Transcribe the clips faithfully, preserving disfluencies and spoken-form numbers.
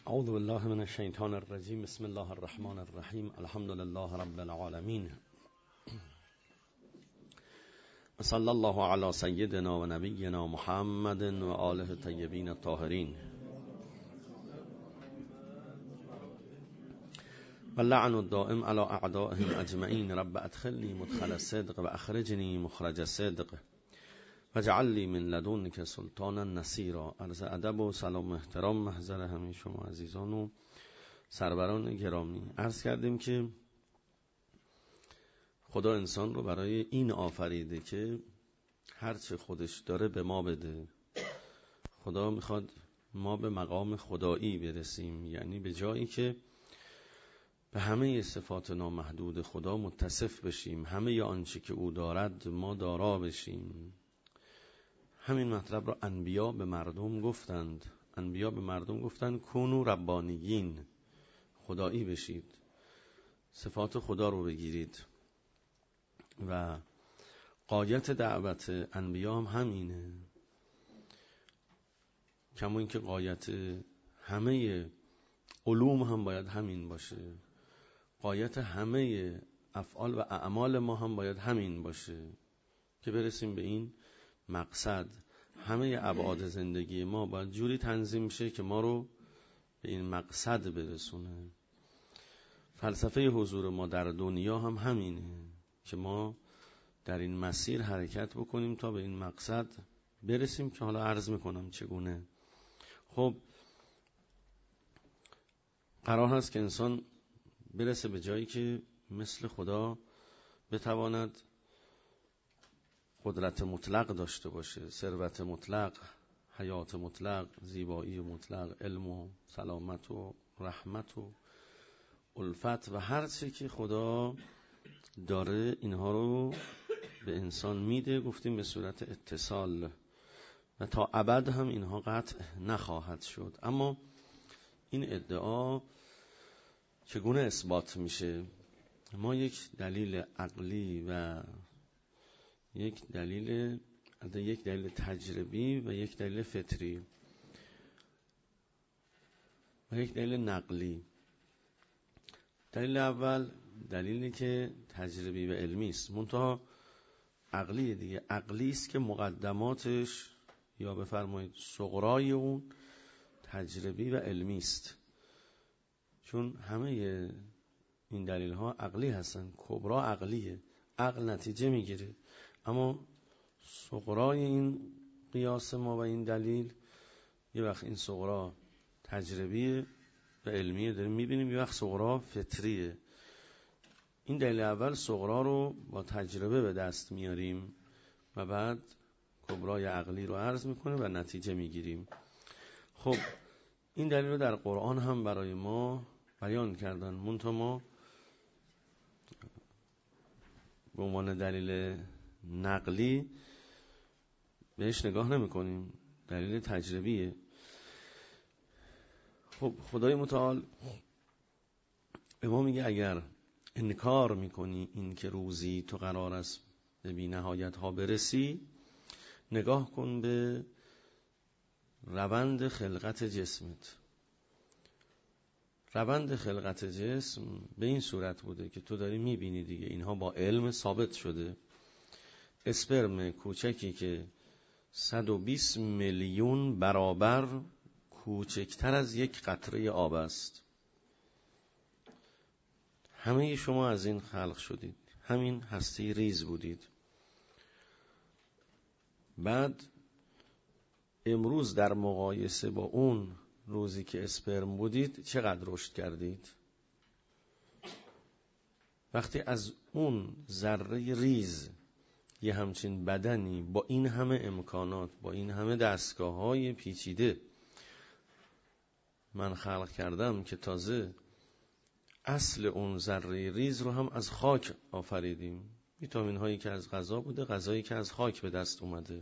اعوذ بالله من الشیطان الرجیم. بسم الله الرحمن الرحیم. الحمد لله رب العالمین. صلی الله علی سیدنا و نبینا محمد و آله الطیبین الطاهرین. و لعن الدائم علی اعدائهم اجمعین. رب ادخلنی مدخل صدق و اخرجنی مخرج صدق و جعل لی من لدنک سلطانا نصیرا. عرض ادب و سلام و احترام محضر همه شما عزیزان و سروران گرامی. عرض کردیم که خدا انسان رو برای این آفریده که هرچه خودش داره به ما بده. خدا میخواد ما به مقام خدایی برسیم، یعنی به جایی که به همه صفات نامحدود خدا متصف بشیم، همه آنچه که او دارد ما دارا بشیم. همین مطلب را انبیا به مردم گفتند. انبیا به مردم گفتند کونو ربانیین، خدایی بشید، صفات خدا رو بگیرید. و غایت دعوت انبیا هم همینه، کما اینکه غایت همه علوم هم باید همین باشه. غایت همه افعال و اعمال ما هم باید همین باشه که برسیم به این مقصد. همه ابعاد زندگی ما باید جوری تنظیم شه که ما رو به این مقصد برسونه. فلسفه حضور ما در دنیا هم همینه که ما در این مسیر حرکت بکنیم تا به این مقصد برسیم که حالا عرض میکنم چگونه. خب قرار هست که انسان برسه به جایی که مثل خدا بتواند قدرت مطلق داشته باشه، ثروت مطلق، حیات مطلق، زیبایی مطلق، علم و سلامت و رحمت و الفت و هر چی که خدا داره اینها رو به انسان میده. گفتیم به صورت اتصال و تا ابد هم اینها قطع نخواهد شد. اما این ادعا چگونه اثبات میشه؟ ما یک دلیل عقلی و یک دلیل یک دلیل تجربی و یک دلیل فطری و یک دلیل نقلی. دلیل اول دلیلی که تجربی و علمی است، منتها عقلی دیگه. عقلی است که مقدماتش یا بفرمایید صغرای اون تجربی و علمی است، چون همه این دلیل ها عقلی هستن. کبرا عقلیه، عقل نتیجه میگیره، اما صغرای این قیاس ما و این دلیل یه وقت این صغرا تجربیه و علمیه داریم میبینیم، یه وقت صغرا فطریه. این دلیل اول صغرا رو با تجربه به دست میاریم و بعد کبرای عقلی رو عرض میکنه و نتیجه میگیریم. خب این دلیل رو در قرآن هم برای ما بیان کردن، منتها ما به عنوان دلیل نقلی بهش نگاه نمی کنیم، دلیل تجربیه. خب خدای متعال به ما میگه اگر انکار میکنی این که روزی تو قرار است به بی نهایت ها برسی، نگاه کن به روند خلقت جسمت. روند خلقت جسم به این صورت بوده که تو داری میبینی دیگه، اینها با علم ثابت شده. اسپرم کوچکی که صد و بیست میلیون برابر کوچکتر از یک قطره آب است. همه شما از این خلق شدید، همین هستی ریز بودید. بعد امروز در مقایسه با اون روزی که اسپرم بودید چقدر رشد کردید؟ وقتی از اون ذره ریز یه همچین بدنی با این همه امکانات، با این همه دستگاه‌های پیچیده من خلق کردم که تازه اصل اون ذره ریز رو هم از خاک آفریدیم، ویتامین هایی که از غذا بوده، غذایی که از خاک به دست اومده.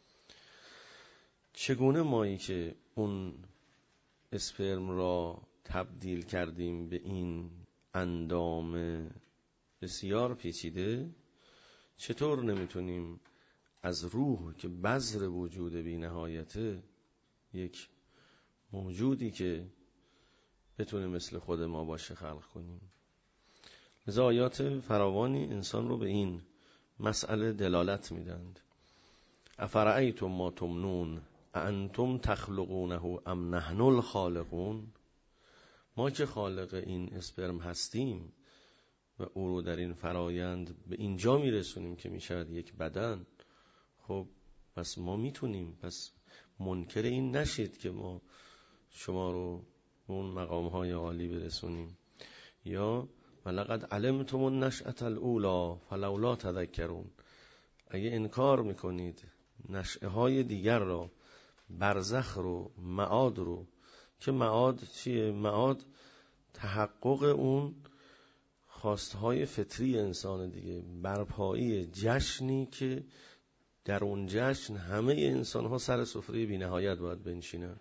چگونه مایی که اون اسپرم را تبدیل کردیم به این اندام بسیار پیچیده، چطور نمیتونیم از روح که بذر وجود بی نهایته، یک موجودی که بتونه مثل خود ما باشه خلق کنیم. لذا آیات فراوانی انسان رو به این مسئله دلالت میدند. افرأیتم ما تمنون انتم تخلقونه ام نحن الخالقون. ما که خالق این اسپرم هستیم و او رو در این فرایند به اینجا میرسونیم که میشود یک بدن، خب پس ما میتونیم، پس منکر این نشید که ما شما رو اون مقام های عالی برسونیم. یا ولقد علمتم النشأة الاولی فلولا تذکرون. اگه انکار میکنید نشأه های دیگر را، برزخ رو، معاد رو، که معاد چیه؟ معاد تحقق اون خواستهای فطری انسان دیگه، برپایی جشنی که در اون جشن همه انسان ها سر سفره بی نهایت باید بنشینن.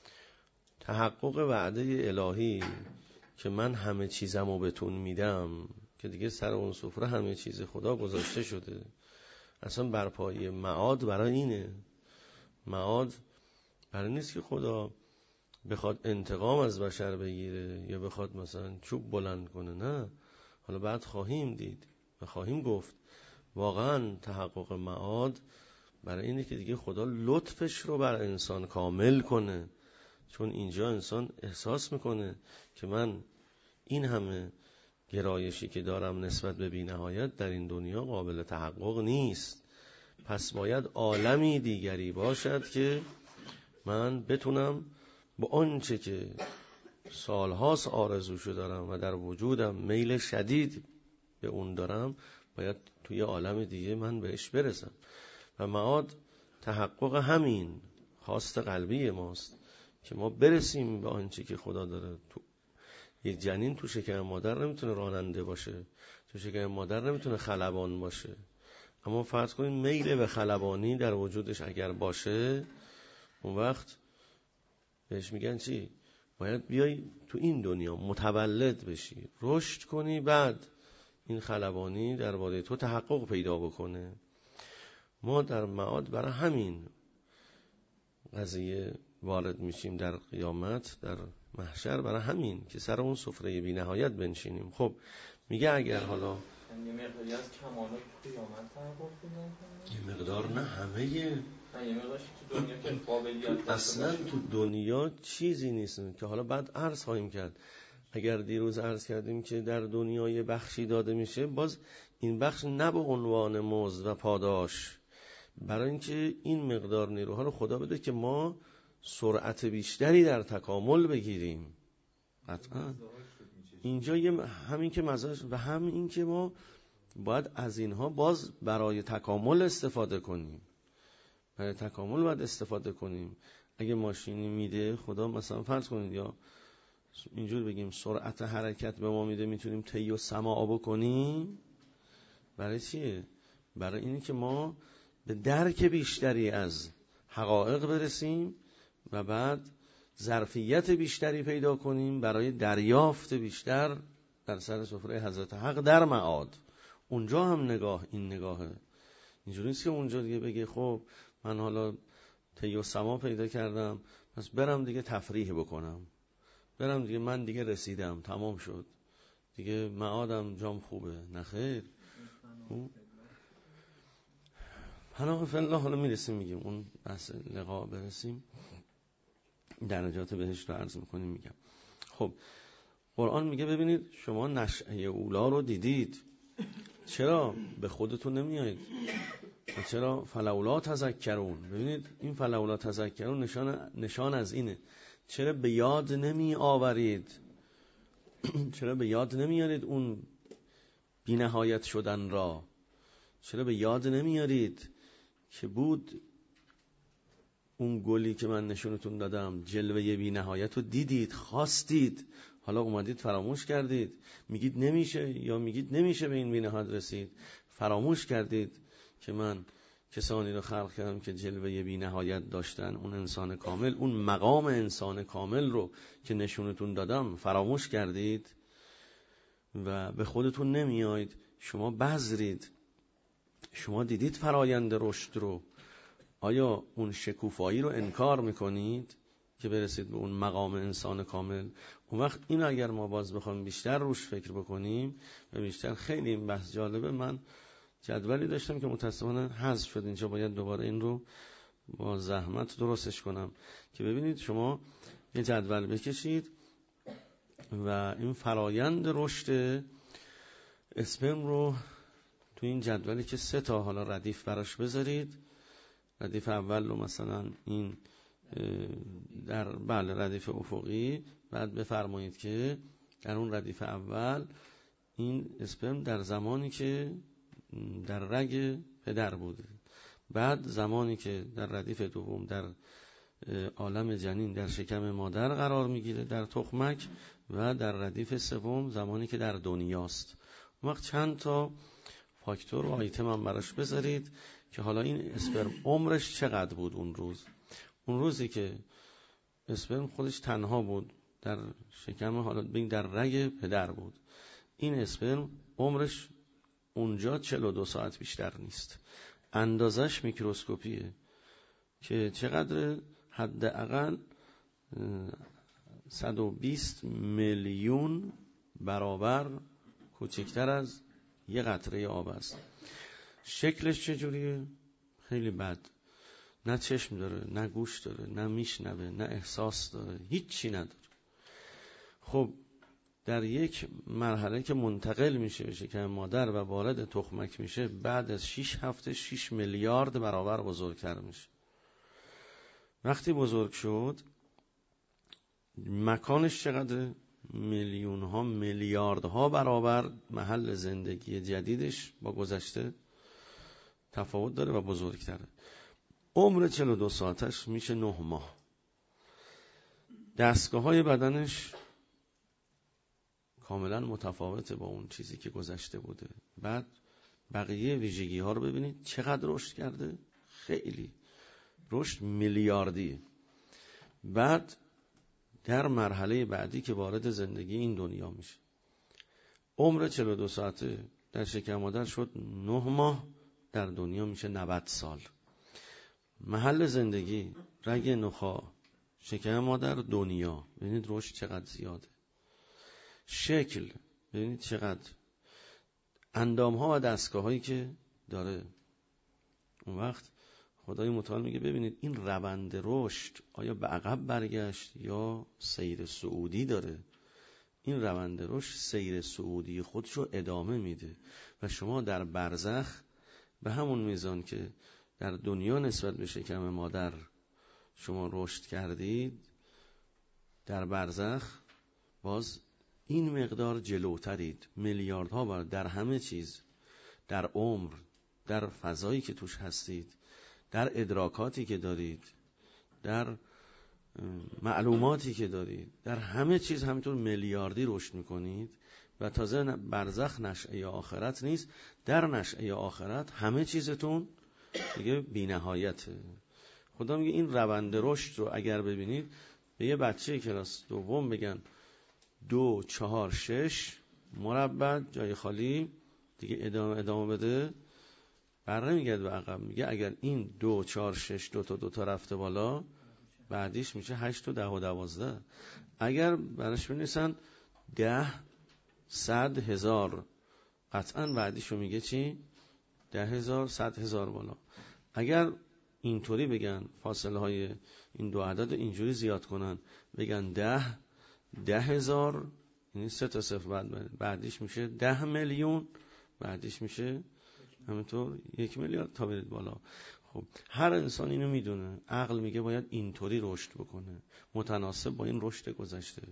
تحقق وعده الهی که من همه چیزمو بهتون میدم، که دیگه سر اون سفره همه چیز خدا گذاشته شده. اصلا برپایی معاد برای اینه. معاد برای نیست که خدا بخواد انتقام از بشر بگیره یا بخواد مثلا چوب بلند کنه، نه. حالا بعد خواهیم دید و خواهیم گفت واقعا تحقق معاد برای اینه که دیگه خدا لطفش رو بر انسان کامل کنه. چون اینجا انسان احساس میکنه که من این همه گرایشی که دارم نسبت به بی نهایت در این دنیا قابل تحقق نیست. پس باید عالمی دیگری باشد که من بتونم با آنچه که سالهاست آرزوشو دارم و در وجودم میل شدید به اون دارم، باید توی عالم دیگه من بهش برسم. و معاد تحقق همین خواست قلبی ماست که ما برسیم به آنچه که خدا داره. تو یه جنین تو شکم مادر نمیتونه راننده باشه، تو شکم مادر نمیتونه خلبان باشه. اما فرض کنید میل به خلبانی در وجودش اگر باشه، اون وقت بهش میگن چی؟ باید بیای تو این دنیا متولد بشی، رشد کنی، بعد این خلبانی درباره تو تحقق پیدا بکنه. ما در معاد برای همین قضیه وارد میشیم در قیامت، در محشر، برای همین که سر اون سفره بی نهایت بنشینیم. خب میگه اگر حالا یه مقداری از کمالات قیامت تحقق پیدا کنه، یه مقدار نه همه، نه یه مقدارش تو دنیا که قابلیت اصلا تو دنیا چیزی نیست که حالا بعد عرض خواهیم کرد. اگر دیروز عرض کردیم که در دنیای بخشی داده میشه، باز این بخش نه به عنوان مزد و پاداش، برای اینکه این مقدار نیروها رو خدا بده که ما سرعت بیشتری در تکامل بگیریم. قطعا اینجا یه همین که مزاج و همین این که ما باید از اینها باز برای تکامل استفاده کنیم. برای تکامل باید استفاده کنیم. اگه ماشینی میده خدا، مثلا فرض کنید یا اینجور بگیم سرعت حرکت به ما میده، میتونیم طی و سماع بکنیم. برای چیه؟ برای اینی که ما به درک بیشتری از حقایق برسیم و بعد ظرفیت بیشتری پیدا کنیم برای دریافت بیشتر در سر سفره حضرت حق در معاد. اونجا هم نگاه این نگاهه. اینجوری نیست که اونجا دیگه بگه خب من حالا طی و سما پیدا کردم، پس برم دیگه تفریح بکنم، برم دیگه من دیگه رسیدم، تمام شد دیگه، معادم جام خوبه. نخیر. پناه فالله. حالا میرسیم میگیم اون بحث لقا برسیم، درجات بهش رو عرض میکنیم. میگم خب قرآن میگه ببینید شما نشأه اولا رو دیدید، چرا به خودتون نمیایید؟ و چرا فلولا تذکرون؟ ببینید این فلولا تذکرون نشان نشان از اینه. چرا به یاد نمی آورید؟ چرا به یاد نمیارید اون بی نهایت شدن را؟ چرا به یاد نمیارید که بود اون گلی که من نشونتون دادم، جلوه بی نهایت رو دیدید، خواستید، حالا اومدید فراموش کردید، میگید نمیشه، یا میگید نمیشه به این بی نهایت رسید، فراموش کردید که من کسانی رو خلق کردم که جلوه بی نهایت داشتن، اون انسان کامل، اون مقام انسان کامل رو که نشونتون دادم فراموش کردید و به خودتون نمیایید. شما بذرید، شما دیدید فرایند رشد رو، آیا اون شکوفایی رو انکار میکنید که برسید به اون مقام انسان کامل. اون وقت این اگر ما باز بخوایم بیشتر روش فکر بکنیم و بیشتر، خیلی این بحث جالبه. من جدولی داشتم که متاسفانه حذف شد، اینجا باید دوباره این رو با زحمت درستش کنم که ببینید شما یه جدول بکشید و این فرایند رشد اسپرم رو تو این جدولی که سه تا حالا ردیف براش بذارید. ردیف اول رو مثلا این در بله ردیف افقی، بعد بفرمایید که در اون ردیف اول این اسپرم در زمانی که در رگ پدر بوده، بعد زمانی که در ردیف دوم در عالم جنین در شکم مادر قرار میگیره در تخمک، و در ردیف سوم زمانی که در دنیاست. اون وقت چند تا فاکتور و آیتم هم براش بذارید که حالا این اسپرم عمرش چقدر بود اون روز. اون روزی که اسپرم خودش تنها بود در شکم، حالا ببین در رگ پدر بود، این اسپرم عمرش اونجا چهل و دو ساعت بیشتر نیست. اندازش میکروسکوپیه که چقدر؟ حداقل صد و بیست میلیون برابر کوچکتر از یه قطره آب است. شکلش چجوریه؟ خیلی بد. نه چشم داره، نه گوش داره، نه میشنوه، نه احساس داره، هیچی نداره. خب در یک مرحله که منتقل میشه به شکم مادر و وارد تخمک میشه، بعد از شش هفته شش میلیارد برابر بزرگتر میشه. وقتی بزرگ شد مکانش چقدره؟ میلیون ها میلیارد ها برابر محل زندگی جدیدش با گذشته تفاوت داره و بزرگتره. عمر چهل و دو ساعتش میشه نه ماه. دستگاه های بدنش کاملا متفاوته با اون چیزی که گذشته بوده. بعد بقیه ویژگی ها رو ببینید چقدر رشد کرده، خیلی رشد میلیاردیه. بعد در مرحله بعدی که وارد زندگی این دنیا میشه، عمر چهل و دو ساعته در شکم مادر شد نه ماه، در دنیا میشه نود سال. محل زندگی رگ نخاع، شکم مادر، دنیا. ببینید رشد چقدر زیاده. شکل ببینید چقدر، اندام ها و دستگاه هایی که داره. اون وقت خدای متعال میگه ببینید این روند رشد آیا به عقب برگشت یا سیر صعودی داره. این روند رشد سیر صعودی خودش رو ادامه میده و شما در برزخ به همون میزان که در دنیا نسبت به شکم مادر شما رشد کردید، در برزخ باز این مقدار جلوترید، میلیاردها بار در همه چیز، در عمر، در فضایی که توش هستید، در ادراکاتی که دارید، در معلوماتی که دارید، در همه چیز همینطور میلیاردی رشد میکنید. و تازه برزخ نشأه آخرت نیست، در نشأه آخرت همه چیزتون دیگه بی نهایته. خدا میگه این روند رشد رو اگر ببینید، به یه بچه کلاس دوم بگن دو چهار شش مربع جای خالی دیگه ادامه ادامه بده، بر نمیگرد به عقب. میگه اگر این دو چهار شش دو تا دو تا رفته بالا، بعدیش میشه هشت و ده و دوازده. اگر برش بنویسن ده صد هزار، قطعا بعدیشو میگه چی؟ ده هزار صد هزار بالا. اگر اینطوری بگن فاصله های این دو عدد اینجوری زیاد کنن، بگن ده ده هزار، یعنی سه تا صفر بعد بعدیش میشه ده میلیون، بعدیش میشه همینطور یک میلیارد تا برید بالا. خب هر انسان اینو میدونه، عقل میگه باید اینطوری رشد بکنه متناسب با این رشد گذشته.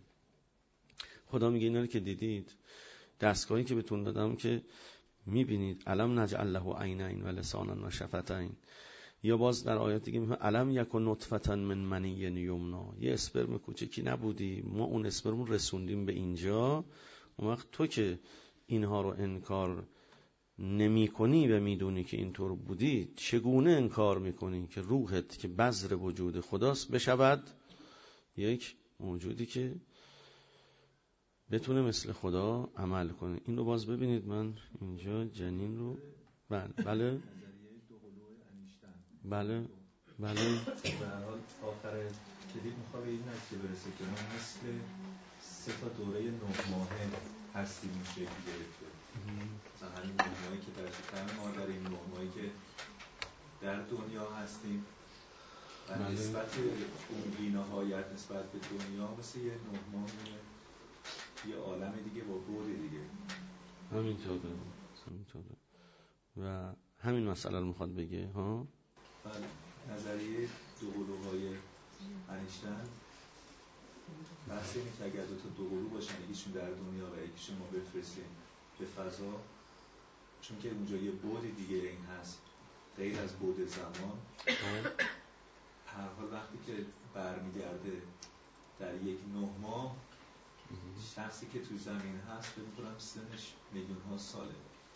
خدا میگه اینا رو که دیدید، دستگاهی که بهتون دادم که میبینید، الم نجعل له عینین و لسانا و شفتین. یا باز در آیات دیگه میگه الم یکن نطفه من منی یمنا، یه اسپرم کوچکی نبودی، ما اون اسپرم رسوندیم به اینجا. اون وقت تو که اینها رو انکار نمی کنی و میدونی که اینطور بودی، چگونه انکار میکنی که روحت که بذر وجود خداست بشود یک موجودی که بتونه مثل خدا عمل کنه. این رو باز ببینید، من اینجا جنین رو بله بله بله بله به هر حال آخر کلیپ میخواد به این نتیجه برسه که ما مثل سه تا دوره نه ماهه هستیم این شکل گرفته. مثلا همین نه ماهی که در شکم مادریم، نه ماهی که در دنیا هستیم و نسبت اون بی‌نهایت نسبت به دنیا مثل یه نه ماه یه عالم دیگه با بعد دیگه. همینطوره همینطوره و همین مسئله رو میخواد بگه ها. بله، نظریه دوقلوهای انیشتین بحث اینه که اگر دو تا دوقلو باشن، یکیشون در دنیا و یکیشون ما بفرستیم به فضا، چون که اونجا یه بعد دیگه این هست غیر از بعد زمان، هر حال وقتی که برمیگرده در یک نه ماه شخصی که تو زمین هست فکر می‌کنم سنش میلیون ها ساله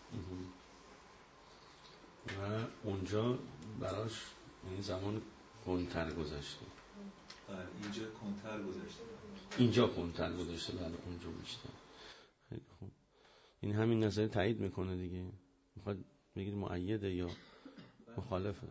و اونجا براش این زمان کنتر گذشته. بله، اینجا کنتر گذشته اینجا کنتر گذشته بله اونجا بیشتر. خیلی خوب، این همین نظر تایید میکنه دیگه. میخواد بگید مؤیده یا مخالفه؟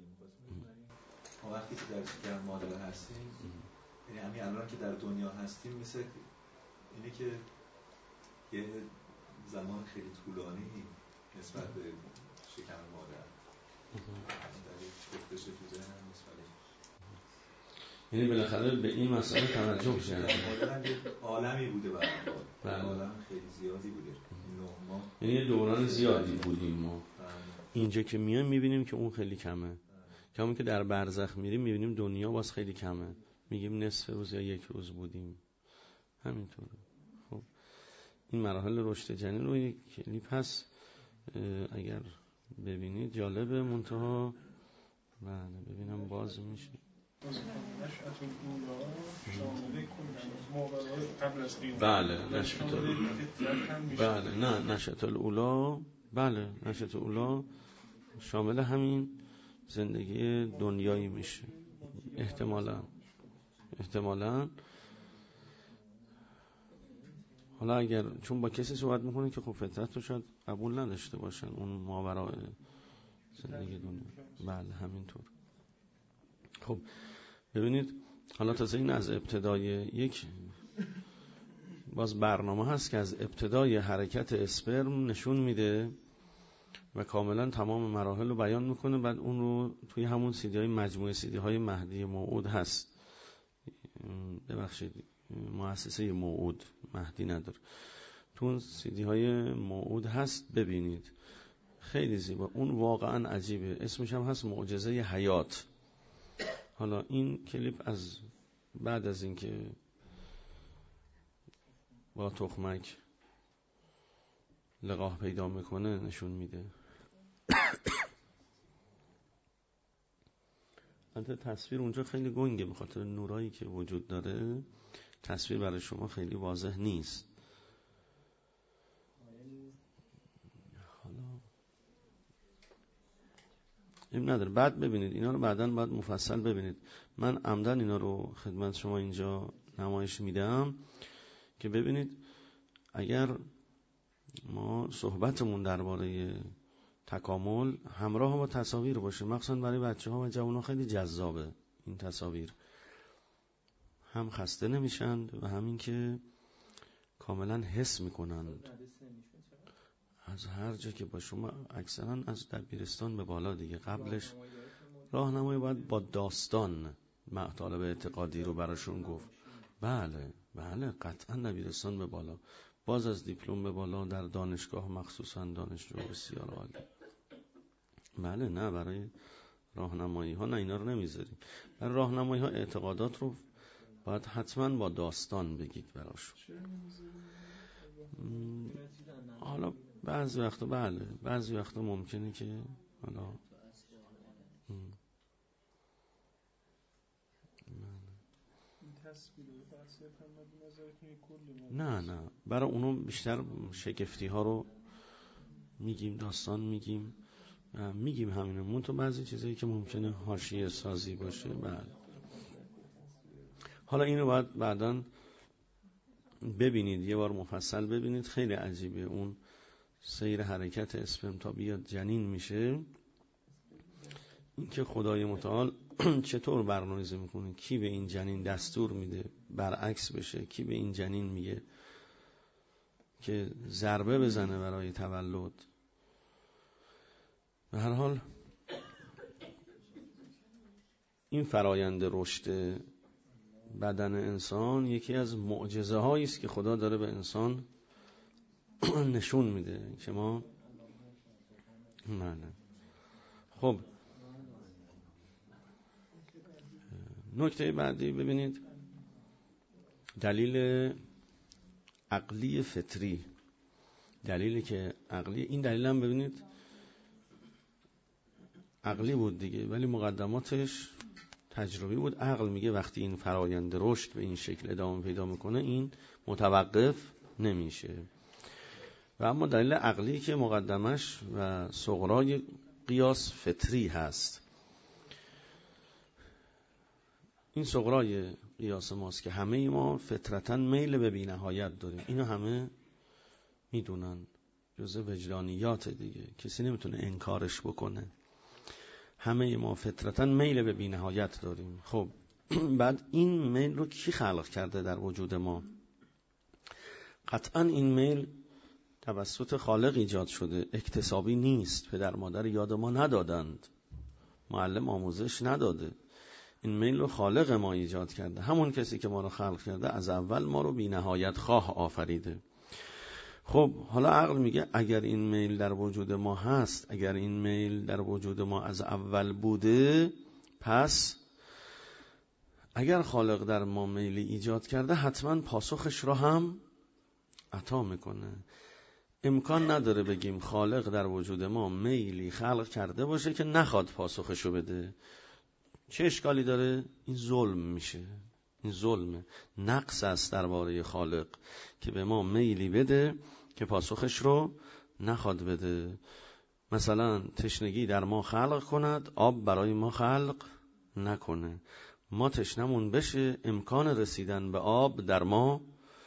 ما وقتی که در شکم مادر هستیم، یعنی همین الان که در دنیا هستیم، مثل اینه که یه زمان خیلی طولانی نسبت به شکم مادر در یک گفتش تو ذهنم نسبت، یعنی بالاخره به این مسئله توجه کرده. مادرم یه عالمی بوده برای عالم خیلی زیادی بوده. یعنی یه دوران زیادی بودیم ما. اینجا که میایم میبینیم که اون خیلی کمه. کمی که در برزخ میریم میبینیم دنیا باز خیلی کمه، میگیم نصف روز یا یک روز بودیم. همینطوره. خب این مراحل رشد جنین رو یک کلیپ هست اگر ببینید جالبه. منتها بله ببینم باز میشه. بله نشأة بله نه نشأة الاولی بله نشأة الاولی شامل همین زندگی دنیایی میشه احتمالاً احتمالاً حالا اگر چون با کسی صحبت میکنه که خب فطرت رو شاید قبول نداشته باشن اون ماورای زندگی دنیا. بله همینطور. خب ببینید حالا تازه این از ابتدای یک باز برنامه هست که از ابتدای حرکت اسپرم نشون میده و کاملا تمام مراحل رو بیان میکنه. بعد اون رو توی همون سیدی های مجموعه سیدی های مهدی موعود هست. ببخشید مؤسسه موعود مهدی نداره، تو اون سیدی های موعود هست ببینید خیلی زیبا. اون واقعا عجیبه، اسمش هم هست معجزه حیات. حالا این کلیپ از بعد از اینکه با تخمک لقاح پیدا میکنه نشون میده. البته تصویر اونجا خیلی گنگه به خاطر نورایی که وجود داره، تصویر برای شما خیلی واضح نیست. حالا این نداره، بعد ببینید اینا رو بعداً باید مفصل ببینید. من عمدن اینا رو خدمت شما اینجا نمایش میدم که ببینید اگر ما صحبتمون درباره تکامل همراه با تصاویر باشه، مخصوصا برای بچه ها و جوان ها خیلی جذابه این تصاویر، هم خسته نمیشند و همین که کاملا حس میکنند از هر جا که با شما اکثرا از دبیرستان به بالا دیگه. قبلش راهنمایی باید با داستان مطالب اعتقادی رو براشون گفت. بله بله قطعا دبیرستان به بالا، باز از دیپلم به بالا در دانشگاه مخصوصا دانشجو بسیار عالی. بله نه برای راهنمایی ها نه اینا رو نمیذاریم. برای راهنمایی ها اعتقادات رو باید حتما با داستان بگید براشون. حالا بعضی وقتا بله بعضی وقتا ممکنه که حالا نه نه برای اونو بیشتر شگفتی ها رو میگیم، داستان میگیم میگیم همینه. مون تو بعضی چیزایی که ممکنه حاشیه سازی باشه. بله حالا اینو باید بعداً ببینید، یه بار مفصل ببینید، خیلی عجیبه اون سیر حرکت اسپرم تا بیاد جنین میشه. این که خدای متعال چطور برنامه‌ریزی میکنه، کی به این جنین دستور میده برعکس بشه، کی به این جنین میگه که ضربه بزنه برای تولد. به هر حال این فرایند رشد بدن انسان یکی از معجزه هایی است که خدا داره به انسان نشون میده که ما نه. خب نکته بعدی ببینید، دلیل عقلی فطری، دلیلی که عقلی، این دلیل هم ببینید عقلی بود دیگه ولی مقدماتش تجربی بود. عقل میگه وقتی این فرایند رشد به این شکل ادامه پیدا میکنه این متوقف نمیشه. و اما دلیل عقلی که مقدمش و صغرای قیاس فطری هست. این صغرای قیاس ماست که همه ما فطرتاً میل به بی‌نهایت داریم. اینو همه میدونن، جزء وجدانیات دیگه، کسی نمیتونه انکارش بکنه. همه ما فطرتاً میل به بی‌نهایت داریم. خب بعد این میل رو کی خلق کرده در وجود ما؟ قطعاً این میل توسط خالق ایجاد شده، اکتسابی نیست. پدر مادر یاد ما ندادند، معلم آموزش نداده. این میل رو خالق ما ایجاد کرده. همون کسی که ما رو خلق کرده از اول ما رو بی نهایت خواه آفریده. خب حالا عقل میگه اگر این میل در وجود ما هست، اگر این میل در وجود ما از اول بوده، پس اگر خالق در ما میلی ایجاد کرده حتما پاسخش رو هم عطا میکنه. امکان نداره بگیم خالق در وجود ما میلی خلق کرده باشه که نخواد پاسخشو بده. چه اشکالی داره؟ این ظلم میشه. این ظلمه، نقص است درباره خالق که به ما میلی بده که پاسخش رو نخواد بده. مثلا تشنگی در ما خلق کند، آب برای ما خلق نکنه. ما تشنمون بشه، امکان رسیدن به آب در ما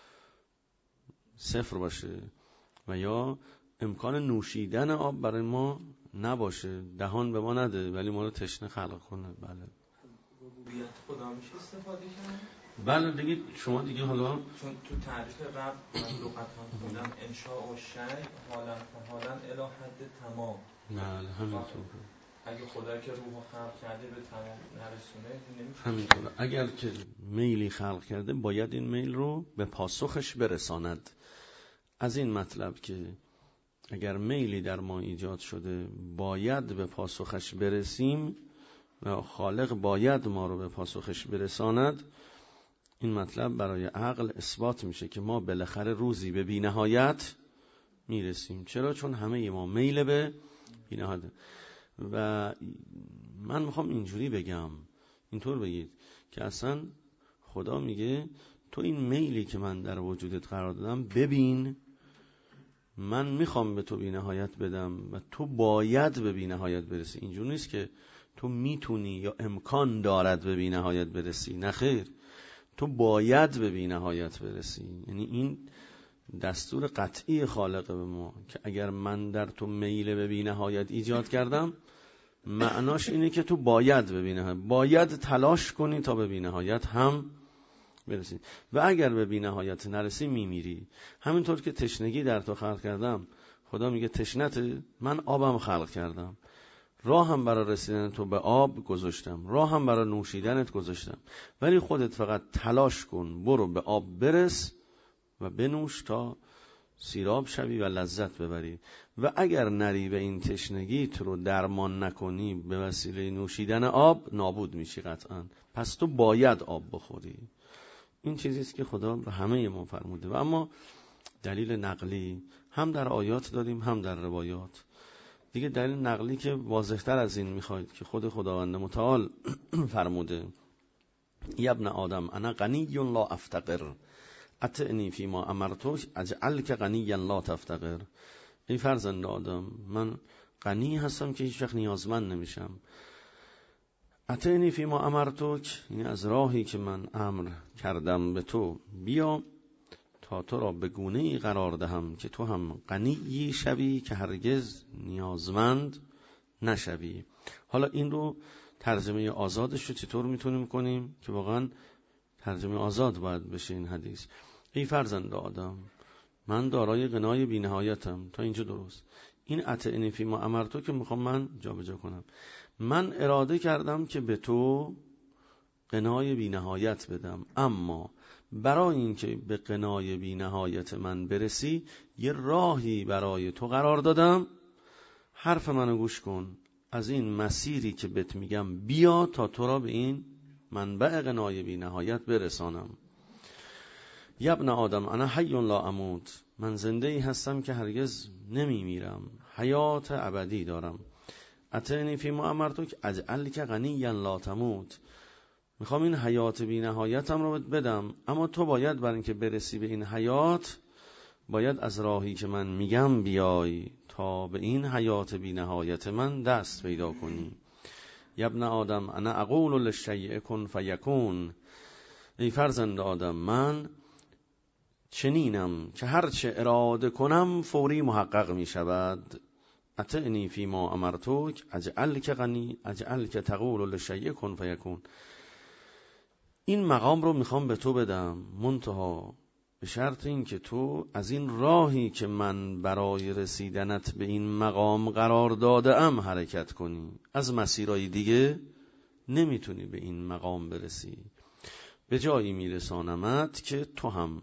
صفر باشه و یا امکان نوشیدن آب برای ما نباشه، دهان به ما نده ولی ما رو تشنه خلق کنه. بله ربوبیت خدا میشه استفاده کرد؟ بله دیگه شما دیگه حالا چون تو تعریف رب من لغتان خوندم انشاء و شیء حالا حالا الی حد تمام. بله همینطور. اگه خدا که روح خلق کرده به تمام نرسونه نمیشه. همینطور. اگر که میلی خلق کرده باید این میل رو به پاسخش برساند. از این مطلب که اگر میلی در ما ایجاد شده باید به پاسخش برسیم و خالق باید ما رو به پاسخش برساند، این مطلب برای عقل اثبات میشه که ما بالاخره روزی به بی‌نهایت میرسیم. چرا؟ چون همه ما میل به بی‌نهایت. و من میخوام اینجوری بگم، اینطور بگید که اصلا خدا میگه تو این میلی که من در وجودت قرار دادم ببین، من میخوام به تو بی‌نهایت بدم و تو باید به بی‌نهایت برسی. اینجور نیست که تو میتونی یا امکان دارد به بی‌نهایت برسی، نه خیر، تو باید به بی‌نهایت برسی. یعنی این دستور قطعی خالق به ما که اگر من در تو میل به بی‌نهایت ایجاد کردم، معناش اینه که تو باید به بی‌نهایت، باید تلاش کنی تا به بی‌نهایت هم برسی. و اگر به بی‌نهایت نرسی میمیری. همینطور که تشنگی در تو خلق کردم، خدا میگه تشنت، من آبم خلق کردم، راه هم برای رسیدن تو به آب گذاشتم، راه هم برای نوشیدنت گذاشتم، ولی خودت فقط تلاش کن، برو به آب برس و بنوش تا سیراب شوی و لذت ببری. و اگر نری به این تشنگیت رو درمان نکنی به وسیله نوشیدن آب، نابود میشی قطعا. پس تو باید آب بخوری. این چیزیست که خدا به همه ما فرموده. و اما دلیل نقلی هم در آیات داریم هم در روایات. دیگه دلیل نقلی که واضح‌تر از این میخواید که خود خداوند متعال فرموده یا ابن آدم انا غنی لا افتقر اطعنی فیما امرتک اجعلک غنیا لا تفتقر. ای فرزند آدم، من غنی هستم که هیچ وقت نیازمند نمیشم. اطعنی فیما امرتک یعنی از راهی که من امر کردم به تو بیا تا تو را به گونه‌ای قرار دهم که تو هم غنی شوی که هرگز نیازمند نشوی. حالا این رو ترجمه آزادش رو چطور میتونیم کنیم که واقعا ترجمه آزاد باید بشه این حدیث. ای فرزند آدم، من دارای غنای بی‌نهایتم. تا اینجا درست. این اطعنی فی ما امرتو که میخوام من جابجا کنم. من اراده کردم که به تو غنای بی‌نهایت بدم، اما برای اینکه به غنای بی‌نهایت من برسی یه راهی برای تو قرار دادم. حرف منو گوش کن، از این مسیری که بهت میگم بیا تا تو را به این منبع غنای بی‌نهایت برسانم. یبن آدم انا حی لا اموت، من زنده ای هستم که هرگز نمی میرم، حیات ابدی دارم. اتعنی فی ما امرتک اجعلک غنیا لا تموت، میخوام این حیات بی نهایتم رو بدم، اما تو باید برای اینکه برسی به این حیات باید از راهی که من میگم بیای تا به این حیات بی نهایت من دست پیدا کنی. یبن آدم انا اقول للشیء کن فیکون، ای فرزند آدم من چنینم که هرچه اراده کنم فوری محقق می شود. اطعنی فی ما امرتک اجعلک غنی اجعلک تقول للشیء کن فیکون. این مقام رو میخوام به تو بدم، منتها به شرط این که تو از این راهی که من برای رسیدنت به این مقام قرار داده ام حرکت کنی. از مسیرهای دیگه نمیتونی به این مقام برسی. به جایی میرسانمت که تو هم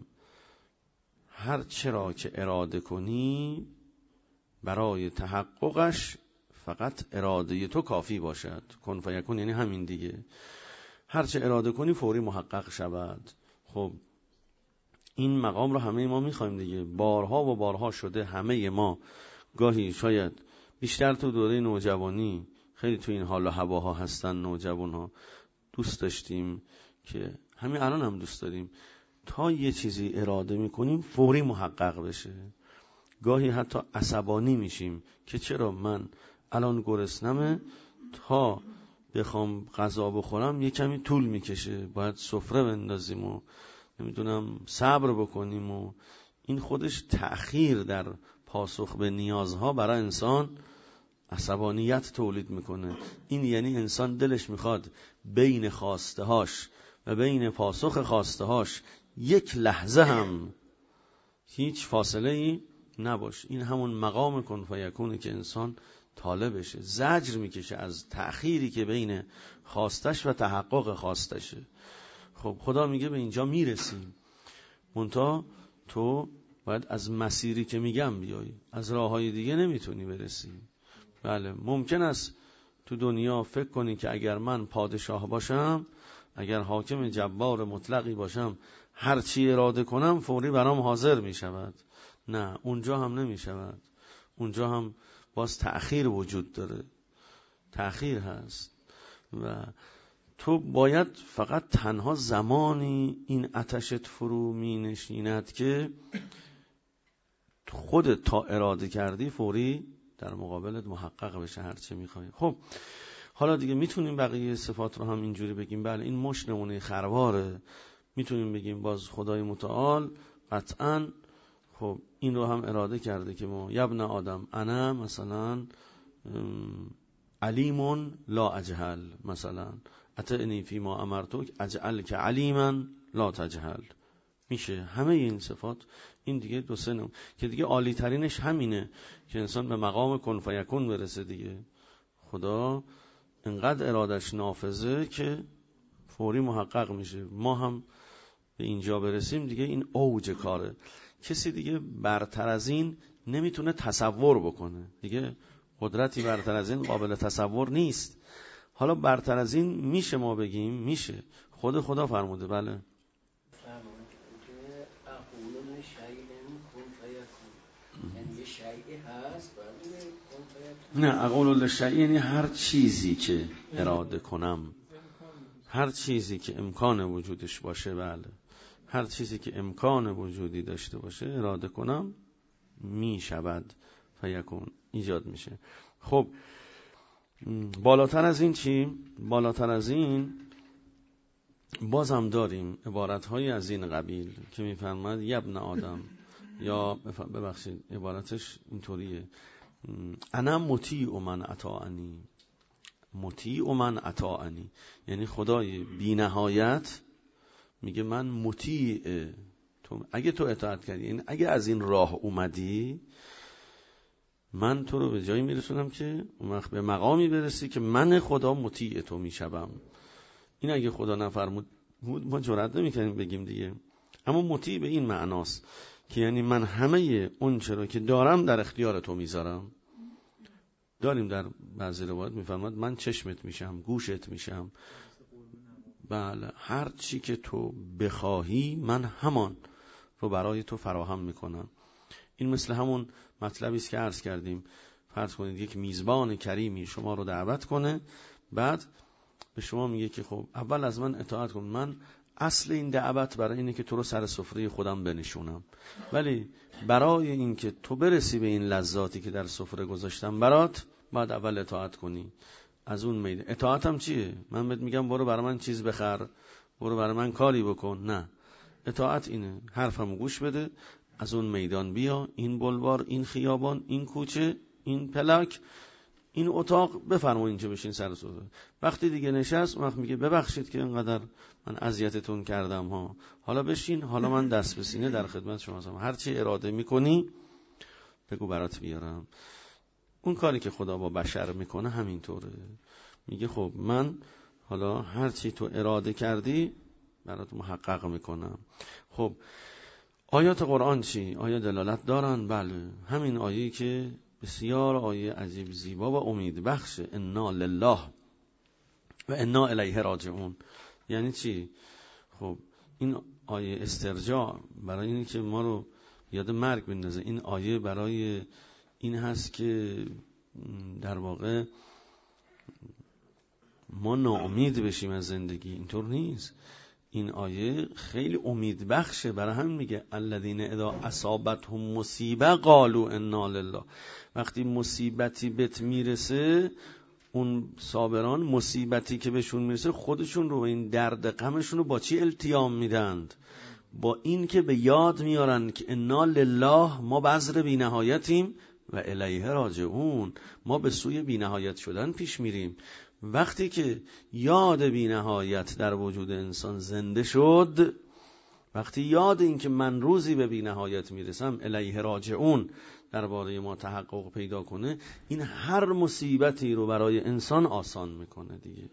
هر چرا که اراده کنی برای تحققش فقط اراده تو کافی باشد. کن فیکون یعنی همین دیگه، هر چه اراده کنی فوری محقق شود. خب این مقام رو همه ما میخوایم دیگه، بارها و بارها شده همه ما گاهی شاید بیشتر تو دوره نوجوانی خیلی تو این حال و هواها هستن نوجوان ها، دوست داشتیم که همین الان هم دوست داریم تا یه چیزی اراده میکنیم فوری محقق بشه. گاهی حتی عصبانی میشیم که چرا من الان گرسنمه تا بخوام غذا بخورم یه کمی طول میکشه، باید سفره بندازیم و نمیدونم صبر بکنیم و این خودش تأخیر در پاسخ به نیازها برای انسان عصبانیت تولید میکنه. این یعنی انسان دلش میخواد بین خواسته هاش و بین پاسخ خواسته هاش یک لحظه هم هیچ فاصله ای نباشه. این همون مقام کن فیکونه که انسان طالع بشه، زجر میکشه از تأخیری که بین خواستش و تحقق خواستشه. خب خدا میگه به اینجا میرسیم، منتها تو باید از مسیری که میگم بیایی، از راههای دیگه نمیتونی برسی. بله ممکن است تو دنیا فکر کنی که اگر من پادشاه باشم، اگر حاکم جبار مطلقی باشم، هر چی اراده کنم فوری برام حاضر میشود. نه، اونجا هم نمیشود. اونجا هم باز تأخیر وجود داره، تأخیر هست و تو باید فقط تنها زمانی این آتشت فرو می نشیند که خودت تا اراده کردی فوری در مقابلت محقق بشه هر چه میخوای. خب حالا دیگه میتونیم بقیه صفات رو هم اینجوری بگیم، بله این مش نمونه خرواره، میتونیم بگیم باز خدای متعال قطعاً خب این رو هم اراده کرده که ما یبن آدم انا مثلا علیمون لا اجهل، مثلا اطعنی فی ما امرتک اجعلک علیما لا تجهل. میشه همه این صفات، این دیگه دو سه نم که دیگه عالی ترینش همینه که انسان به مقام کن فیکون برسه دیگه. خدا انقدر ارادش نافذه که فوری محقق میشه. ما هم به اینجا برسیم دیگه این اوج کاره. کسی دیگه برتر از این نمیتونه تصور بکنه، دیگه قدرتی برتر از این قابل تصور نیست. حالا برتر از این میشه ما بگیم؟ میشه. خود خدا فرموده. بله نه، اقول للشیء یعنی هر چیزی که اراده کنم، هر چیزی که امکان وجودش باشه، بله هر چیزی که امکان وجودی داشته باشه اراده کنم می شود، فیکون ایجاد میشه. خب بالاتر از این چی؟ بالاتر از این بازم داریم عبارت‌های از این قبیل که میفرماد یبن آدم، یا ببخشید عبارتش اینطوریه انا مطیع من اطاعنی، مطیع من اطاعنی، یعنی خدای بی نهایت میگه من مطیع تو، اگه تو اطاعت کردی، یعنی اگه از این راه اومدی من تو رو به جایی میرسونم که اون وقت به مقامی برسی که من خدا مطیع تو میشم. این اگه خدا نفرمود ما جرئت نمیکنیم بگیم دیگه. اما مطیع به این معناست که یعنی من همه اون چرا که دارم در اختیار تو میذارم. داریم در بعضی روایات میفرماد من چشمت میشم، گوشت میشم، بله هر چی که تو بخواهی من همان رو برای تو فراهم میکنم. این مثل همون مطلبی است که عرض کردیم، فرض کنید یک میزبان کریمی شما رو دعوت کنه، بعد به شما میگه که خب اول از من اطاعت کن، من اصل این دعوت برای اینه که تو رو سر سفره خودم بنشونم، ولی برای اینکه تو برسی به این لذاتی که در سفره گذاشتم برات بعد اول اطاعت کنی. از اون میده اطاعتم چیه؟ من بهت میگم برو برای من چیز بخر، برو برای من کاری بکن، نه، اطاعت اینه حرفمو گوش بده، از اون میدان بیا، این بلوار، این خیابان، این کوچه، این پلاک، این اتاق بفرما اینجا بشین سر سفره. وقتی دیگه نشست اون وقت میگه ببخشید که اینقدر من اذیتتون کردم ها، حالا بشین، حالا من دست به سینه در خدمت شما هستم، هر چی اراده میکنی بگو برات بیارم. اون کاری که خدا با بشر میکنه همینطوره، میگه خب من حالا هر چی تو اراده کردی برات محقق میکنم. خب آیات قرآن چی؟ آیا دلالت دارن؟ بله، همین آیه‌ای که بسیار آیه عجیب زیبا و امید بخشه، انا لله و انا الیه راجعون. یعنی چی؟ خب این آیه استرجاع برای اینی که ما رو یاد مرگ بندازه. این آیه برای این هست که در واقع ما ناامید بشیم از زندگی، اینطور نیست. این آیه خیلی امید بخشه، برای هم میگه الذین اذا اصابتهم مصیبه قالوا انا لله. وقتی مصیبتی بهت میرسه، اون صابران مصیبتی که بهشون میرسه خودشون رو، این درد غمشون رو با چی التیام میدند؟ با این که به یاد میارن که انا لله، ما بذر بی نهایتیم و الیه راجعون، ما به سوی بی نهایت شدن پیش میریم. وقتی که یاد بی نهایت در وجود انسان زنده شد، وقتی یاد این که من روزی به بی نهایت میرسم الیه راجعون درباره ما تحقق پیدا کنه، این هر مصیبتی رو برای انسان آسان میکنه دیگه.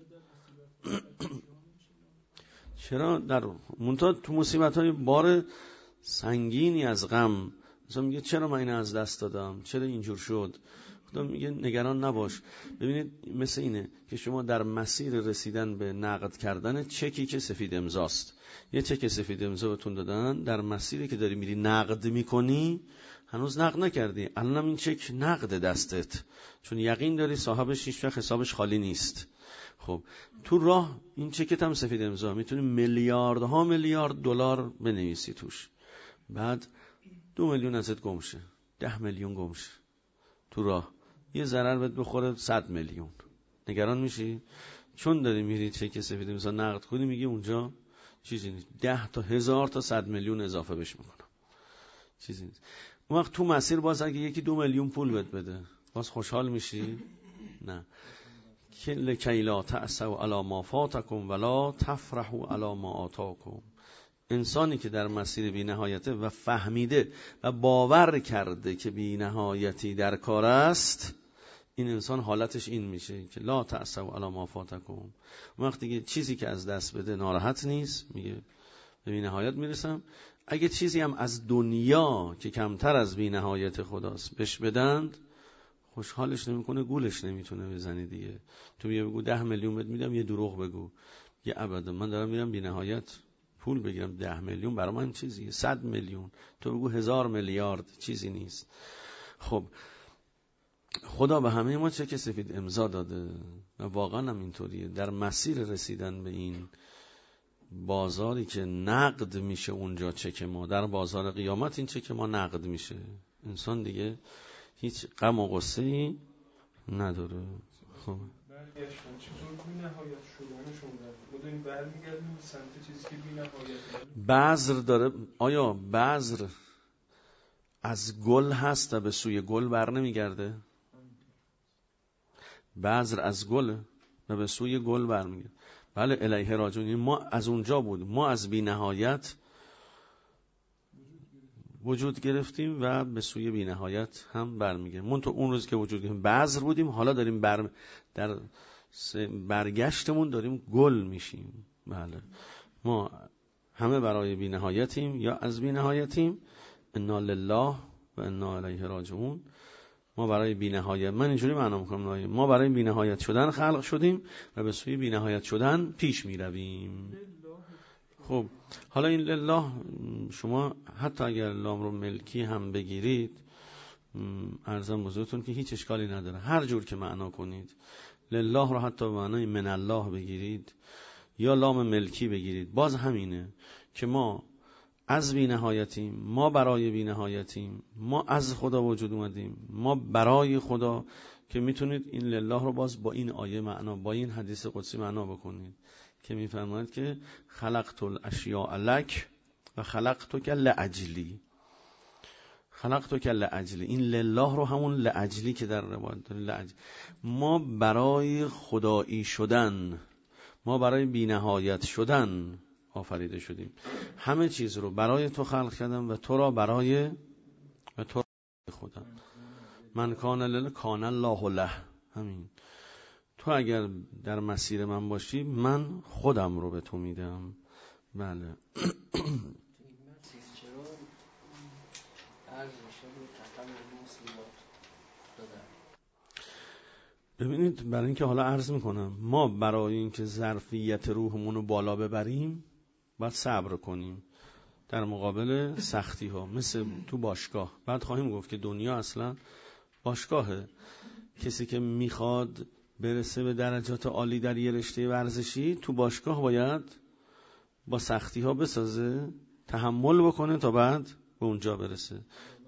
چرا در منتها تو مصیبت های بار سنگینی از غم، مثلا میگه چرا من این از دست دادم، چرا اینجور شد، خدا میگه نگران نباش. ببینید مثل اینه که شما در مسیر رسیدن به نقد کردن چکی که سفید امضاست، یه چک سفید امضا بهتون دادن، در مسیری که داری میری نقد میکنی هنوز نقد نکردی، الانم این چک نقد دستت، چون یقین داری صاحبش هیچ وقت حسابش خالی نیست. خب تو راه این چکت هم سفید امضا، میتونی میلیاردها میلیارد دلار بنویسی توش، بعد دو میلیون ازت گم شه، ده میلیون گم شه تو راه، یه ضرر بهت بخوره صد میلیون، نگران میشی؟ چون داری میری چک سفید امضا نقد کنی، میگی اونجا چیزی نیست، ده تا هزار تا صد میلیون اضافه بش میکنم، چیزی نیست. اون وقت تو مسیر باز اگه یکی دو میلیون پول بهت بده باز خوشحال میشی؟ نه. لکی لا تأسوا علی ما فاتکم ولا تفرحوا علی ما آتاکم. انسانی که در مسیر بی نهایته و فهمیده و باور کرده که بی نهایتی در کار است، این انسان حالتش این میشه که لا تأسوا علی ما فاتکم. وقتی که چیزی که از دست بده ناراحت نیست، میگه به بی نهایت میرسم. اگه چیزی هم از دنیا که کمتر از بی نهایت خداست بهش بدند، خوشحالش نمیکنه، گولش نمیتونه بزنی دیگه. تو بیا بگو ده میلیون بهت میدم، یه دروغ بگو، یه ابدا من دارم میرم بی نهایت پول بگیرم، ده میلیون برای من چیزیه، صد میلیون، تو بگو هزار میلیارد چیزی نیست. خب خدا به همه ما چک سفید امضا داده و واقعا هم اینطوریه. در مسیر رسیدن به این بازاری که نقد میشه اونجا چک ما، در بازار قیامت این چک ما نقد میشه، انسان دیگه هیچ غم و غصه‌ای نداره. خب برگشتن چطور بی نهایت شدنشون در خود این برمیگردیم سمت چیزی که بی نهایت بذر داره. آیا بذر از گل هست و به سوی گل بر نمیگرده؟ بذر از گل و به سوی گل برمیگرد. بله الیه راجعون، ما از اونجا بود، ما از بی نهایت وجود گرفتیم و به سوی بی نهایت هم برمیگردیم. من تو اون روز که وجود گرفتیم بذر بودیم، حالا داریم بر در برگشتمون داریم گل میشیم. بله ما همه برای بی نهایتیم یا از بی نهایتیم. انا لله و انا الیه راجعون. ما برای بی نهایت، من اینجوری معنا میکنم، ما برای بی نهایت شدن خلق شدیم و به سوی بی نهایت شدن پیش میرویم. خب حالا این لله شما حتی اگر لام رو ملکی هم بگیرید، عرضم بزرگتون که هیچ اشکالی نداره، هر جور که معنا کنید. لله رو حتی به معنای من الله بگیرید یا لام ملکی بگیرید، باز همینه که ما از بی نهایتیم، ما برای بی نهایتیم، ما از خدا وجود اومدیم، ما برای خدا. که میتونید این لله رو باز با این آیه معنا، با این حدیث قدسی معنا بکنید که میفرماید که خلقت الاشیاء لک و خلقتک لاجلی. خلقتک لاجلی، این لله رو همون لاجلی که در روایت داره، لاجلی. ما برای خدایی شدن، ما برای بی نهایت شدن آفریده شدیم. همه چیز رو برای تو خلق کردم و تو را برای و تو را خودم. من کان لله کان الله له. همین، تو اگر در مسیر من باشی من خودم رو به تو میدم. بله ببینید، برای اینکه حالا عرض میکنم، ما برای اینکه ظرفیت روحمون رو بالا ببریم باید صبر کنیم در مقابل سختی ها، مثل تو باشگاه. بعد خواهیم گفت که دنیا اصلا باشگاهه. کسی که میخواد برسه به درجات عالی در یه رشته ورزشی، تو باشگاه باید با سختی ها بسازه، تحمل بکنه تا بعد به اونجا برسه.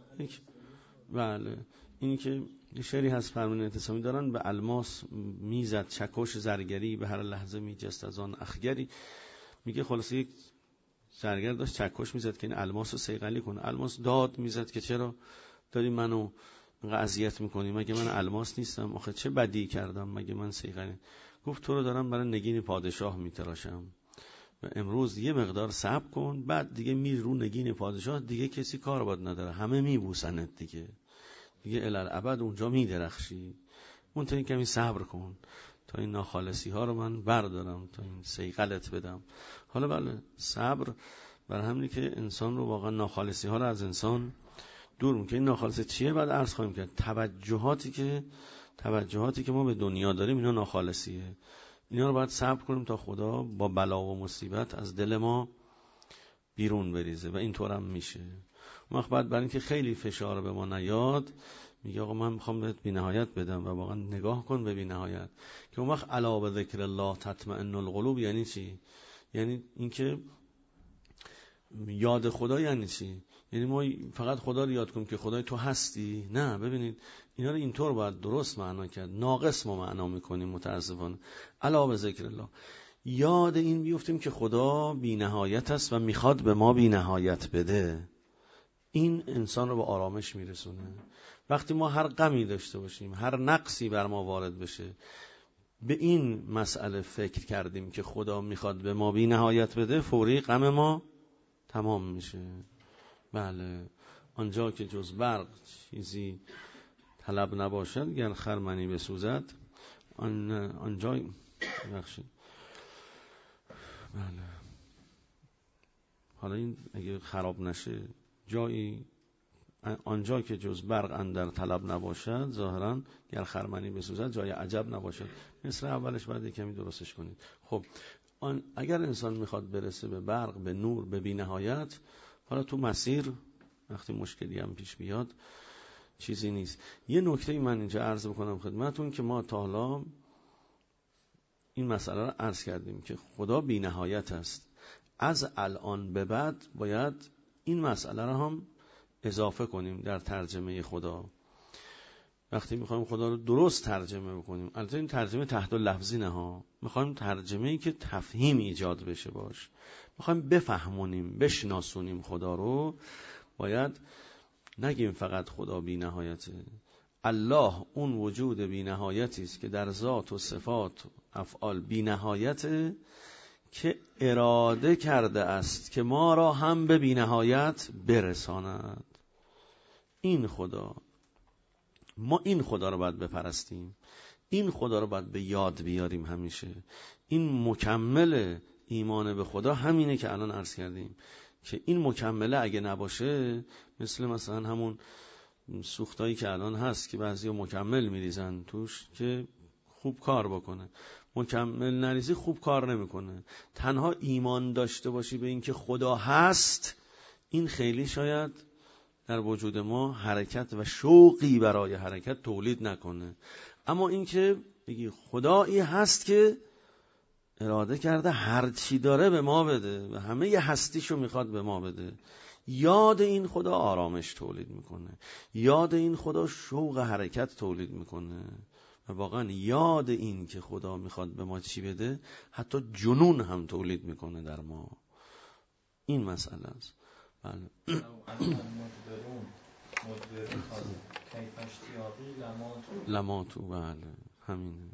بله اینی که شعری هست فرمان اعتصامی دارن، به الماس میزد چکش زرگری، به هر لحظه میجست از آن اخگری. میگه خلاصه یک زرگر داشت چکش میزد که این الماس رو صیقلی کنه. الماس داد میزد که چرا داری منو اذیت میکنی، مگه من الماس نیستم؟ آخه چه بدی کردم مگه من صیقلی؟ گفت تو رو دارم برای نگین پادشاه میتراشم و امروز یه مقدار صبر کن، بعد دیگه میر رو نگین پادشاه، دیگه کسی کار باید نداره، همه میبوسنت دیگه، دیگه الالعبد اونجا میدرخشی. منتهی کمی صبر کن تا این ناخالصی ها رو من بردارم، تا این صیقلت بدم. حالا بله صبر بر همینه که انسان رو واقعا ناخالصی ها رو از انسان دور میکنه. این ناخالصی چیه؟ بعد عرض خواهیم کرد. توجهاتی که توجهاتی که ما به دنیا داریم اینا ناخالصیه. اینا رو باید صبر کنیم تا خدا با بلا و مصیبت از دل ما بیرون بریزه و اینطور هم میشه. ما بعد برای اینکه خیلی فشار به ما نیاد میگه آقا من میخوام بهت بی‌نهایت بدم و واقعا نگاه کن به بی‌نهایت. که اون وقت الا به ذکر الله تطمئن القلوب یعنی چی؟ یعنی اینکه یاد خدا یعنی چی؟ یعنی ما فقط خدا رو یاد کنیم که خدای تو هستی؟ نه، ببینید اینا رو اینطور باید درست معنا کرد، ناقص ما معنا میکنیم متاسفانه. الا به ذکر الله، یاد این بیفتیم که خدا بی نهایت است و میخواد به ما بی نهایت بده. این انسان رو به آرامش میرسونه. وقتی ما هر غمی داشته باشیم، هر نقصی بر ما وارد بشه، به این مسئله فکر کردیم که خدا میخواد به ما بی نهایت بده، فوری غم ما تمام میشه. بله آنجا که جز برق چیزی طلب نباشد، گر خرمنی بسوزد آن آنجا بخشید. بله حالا این اگه خراب نشه، جایی آنجا که جز برق اندر طلب نباشد، ظاهرا گر خرمنی بسوزد جای عجب نباشد. مثل اولش باید کمی درستش کنید. خب آن اگر انسان میخواد برسه به برق، به نور، به بی نهایت، حالا تو مسیر وقتی مشکلی هم پیش بیاد چیزی نیست. یه نکته من اینجا عرض بکنم خدمتون که ما تا حالا این مسئله رو عرض کردیم که خدا بی نهایت است. از الان به بعد باید این مسئله رو هم اضافه کنیم در ترجمه خدا. وقتی میخوایم خدا رو درست ترجمه بکنیم، البته این ترجمه تحت لفظی نه ها، میخوایم ترجمه‌ای که تفهیم ایجاد بشه باش، میخوایم بفهمونیم، بشناسونیم خدا رو، باید نگیم فقط خدا بی نهایته. الله اون وجود بی نهایتی است که در ذات و صفات و افعال بی نهایته که اراده کرده است که ما را هم به بی نهایت برساند. این خدا، ما این خدا رو باید بپرستیم، این خدا رو باید به یاد بیاریم همیشه. این مکمل ایمان به خدا همینه که الان عرض کردیم که این مکمله اگه نباشه، مثل مثلا همون سوختایی که الان هست که بعضی مکمل میریزن توش که خوب کار بکنه، مکمل نریزی خوب کار نمیکنه. تنها ایمان داشته باشی به این که خدا هست، این خیلی شاید در وجود ما حرکت و شوقی برای حرکت تولید نکنه. اما این که بگی خدایی هست که اراده کرده هر چی داره به ما بده و همه ی هستیشو میخواد به ما بده، یاد این خدا آرامش تولید میکنه، یاد این خدا شوق حرکت تولید میکنه و واقعا یاد این که خدا میخواد به ما چی بده حتی جنون هم تولید میکنه در ما. این مسئله است. بله. لماتو، بله همینه.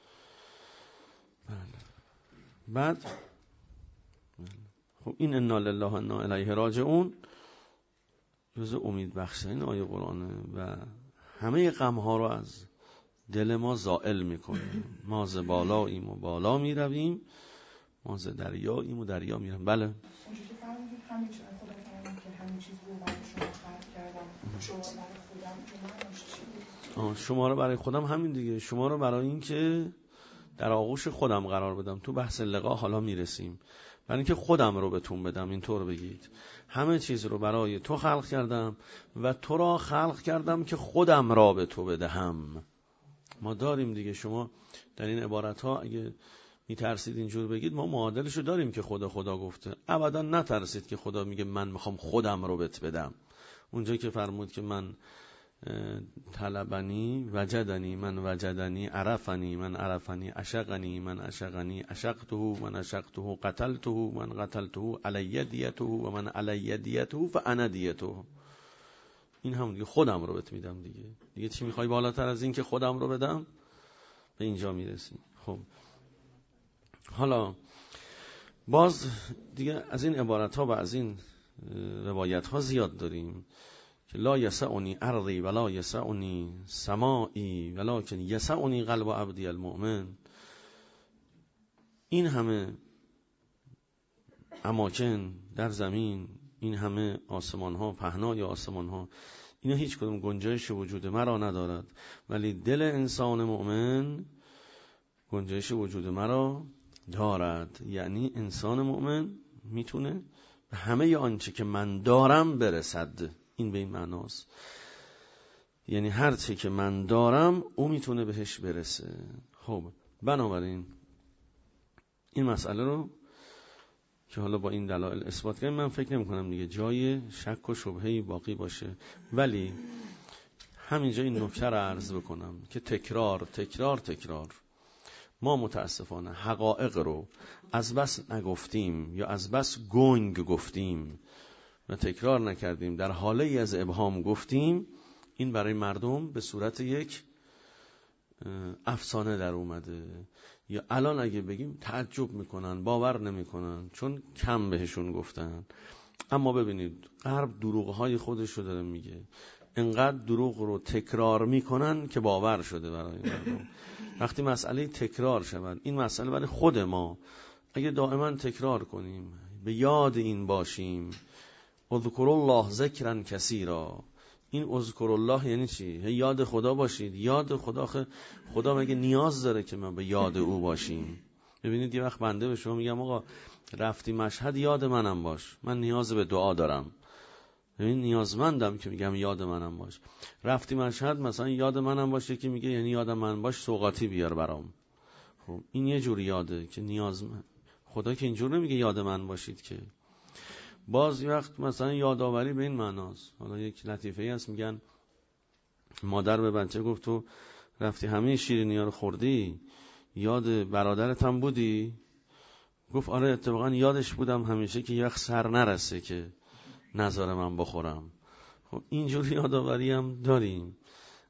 بله. بعد خب این انا لله و انا الیه راجعون جزء امید بخشه این آیه قرآنه و همه غم ها رو از دل ما زائل میکنه. ما ز بالاییم و بالا میرویم، ما ز دریاییم و دریا میرویم. بله اونجوری فرمودید همین چیز خدا فرمود که همین چیز رو برای شما خلق کردم، شما برای خودم که من چی بود؟ شما رو برای خودم همین دیگه، شما رو برای این که در آغوش خودم قرار بدم. تو بحث لقا حالا میرسیم. برای اینکه خودم رو بهتون بدم، اینطور بگید همه چیز رو برای تو خلق کردم و تو را خلق کردم که خودم را به تو بدهم. ما داریم دیگه، شما در این عبارت ها اگه میترسید اینجور بگید، ما معادلشو داریم که خدا خدا گفته. ابدا نترسید که خدا میگه من میخوام خودم رو بهت بدم. اونجا که فرمود که من طلبنی وجدنی، من وجدنی، عرفنی من عرفنی، عشقنی من عشقنی، عشقته من عشقته، قتلته من قتلته، علی دیته و من علی دیته فانا دیته. این هم دیگه خودم رو بهت میدم دیگه. دیگه چی میخوای بالاتر از این که خودم رو بدم؟ به اینجا میرسیم. خب حالا باز دیگه از این عبارت ها و از این روایت ها زیاد داریم که لا یسعنی ارضی ولا یسعنی سمائی ولکن یسعنی قلب عبدی المؤمن. این همه اماکن در زمین، این همه آسمان ها، پهنای آسمان ها، اینا هیچ کدوم گنجایش وجود مرا ندارد، ولی دل انسان مؤمن گنجایش وجود مرا دارد. یعنی انسان مؤمن میتونه به همه آنچه که من دارم برسد. این به این معناست، یعنی هر چی که من دارم او میتونه بهش برسه. خب بنابراین این مسئله رو که حالا با این دلایل اثبات کنیم، من فکر نمی کنم دیگه جای شک و شبهه‌ای باقی باشه. ولی همینجا این نکته رو عرض بکنم که تکرار تکرار تکرار ما متاسفانه حقایق رو از بس نگفتیم یا از بس گنگ گفتیم و تکرار نکردیم، در حاله ای از ابهام گفتیم، این برای مردم به صورت یک افسانه در اومده. یا الان اگه بگیم تعجب میکنن، باور نمیکنن، چون کم بهشون گفتن. اما ببینید غرب دروغهای خودش رو داره میگه، انقدر دروغ رو تکرار میکنن که باور شده برای مردم. وقتی مسئله تکرار شود، این مسئله برای خود ما اگه دائما تکرار کنیم، به یاد این باشیم، اذکر الله ذکرا کثیرا. این اذکر الله یعنی چی؟ یاد خدا باشید. یاد خدا خ... خدا مگه نیاز داره که ما به یاد او باشیم؟ ببینید یه وقت بنده به شما میگم آقا رفتی مشهد یاد منم باش، من نیاز به دعا دارم. ببین نیازمندم که میگم یاد منم باش. رفتی مشهد مثلا یاد منم باشه که میگه یعنی یاد من باش سوغاتی بیار برام. خب این یه جور یاده که نیاز من. خدا که اینجور نمیگه یاد من باشید که. باز وقت مثلا یادآوری به این معناست. حالا یک لطیفه‌ای هست میگن مادر به بچه گفت تو رفتی همه شیرینی‌ها رو خوردی، یاد برادرت هم بودی؟ گفت آره اتفاقا یادش بودم همیشه که یک سر نرسه که نذاره من بخورم. خب اینجوری یادآوری هم داریم.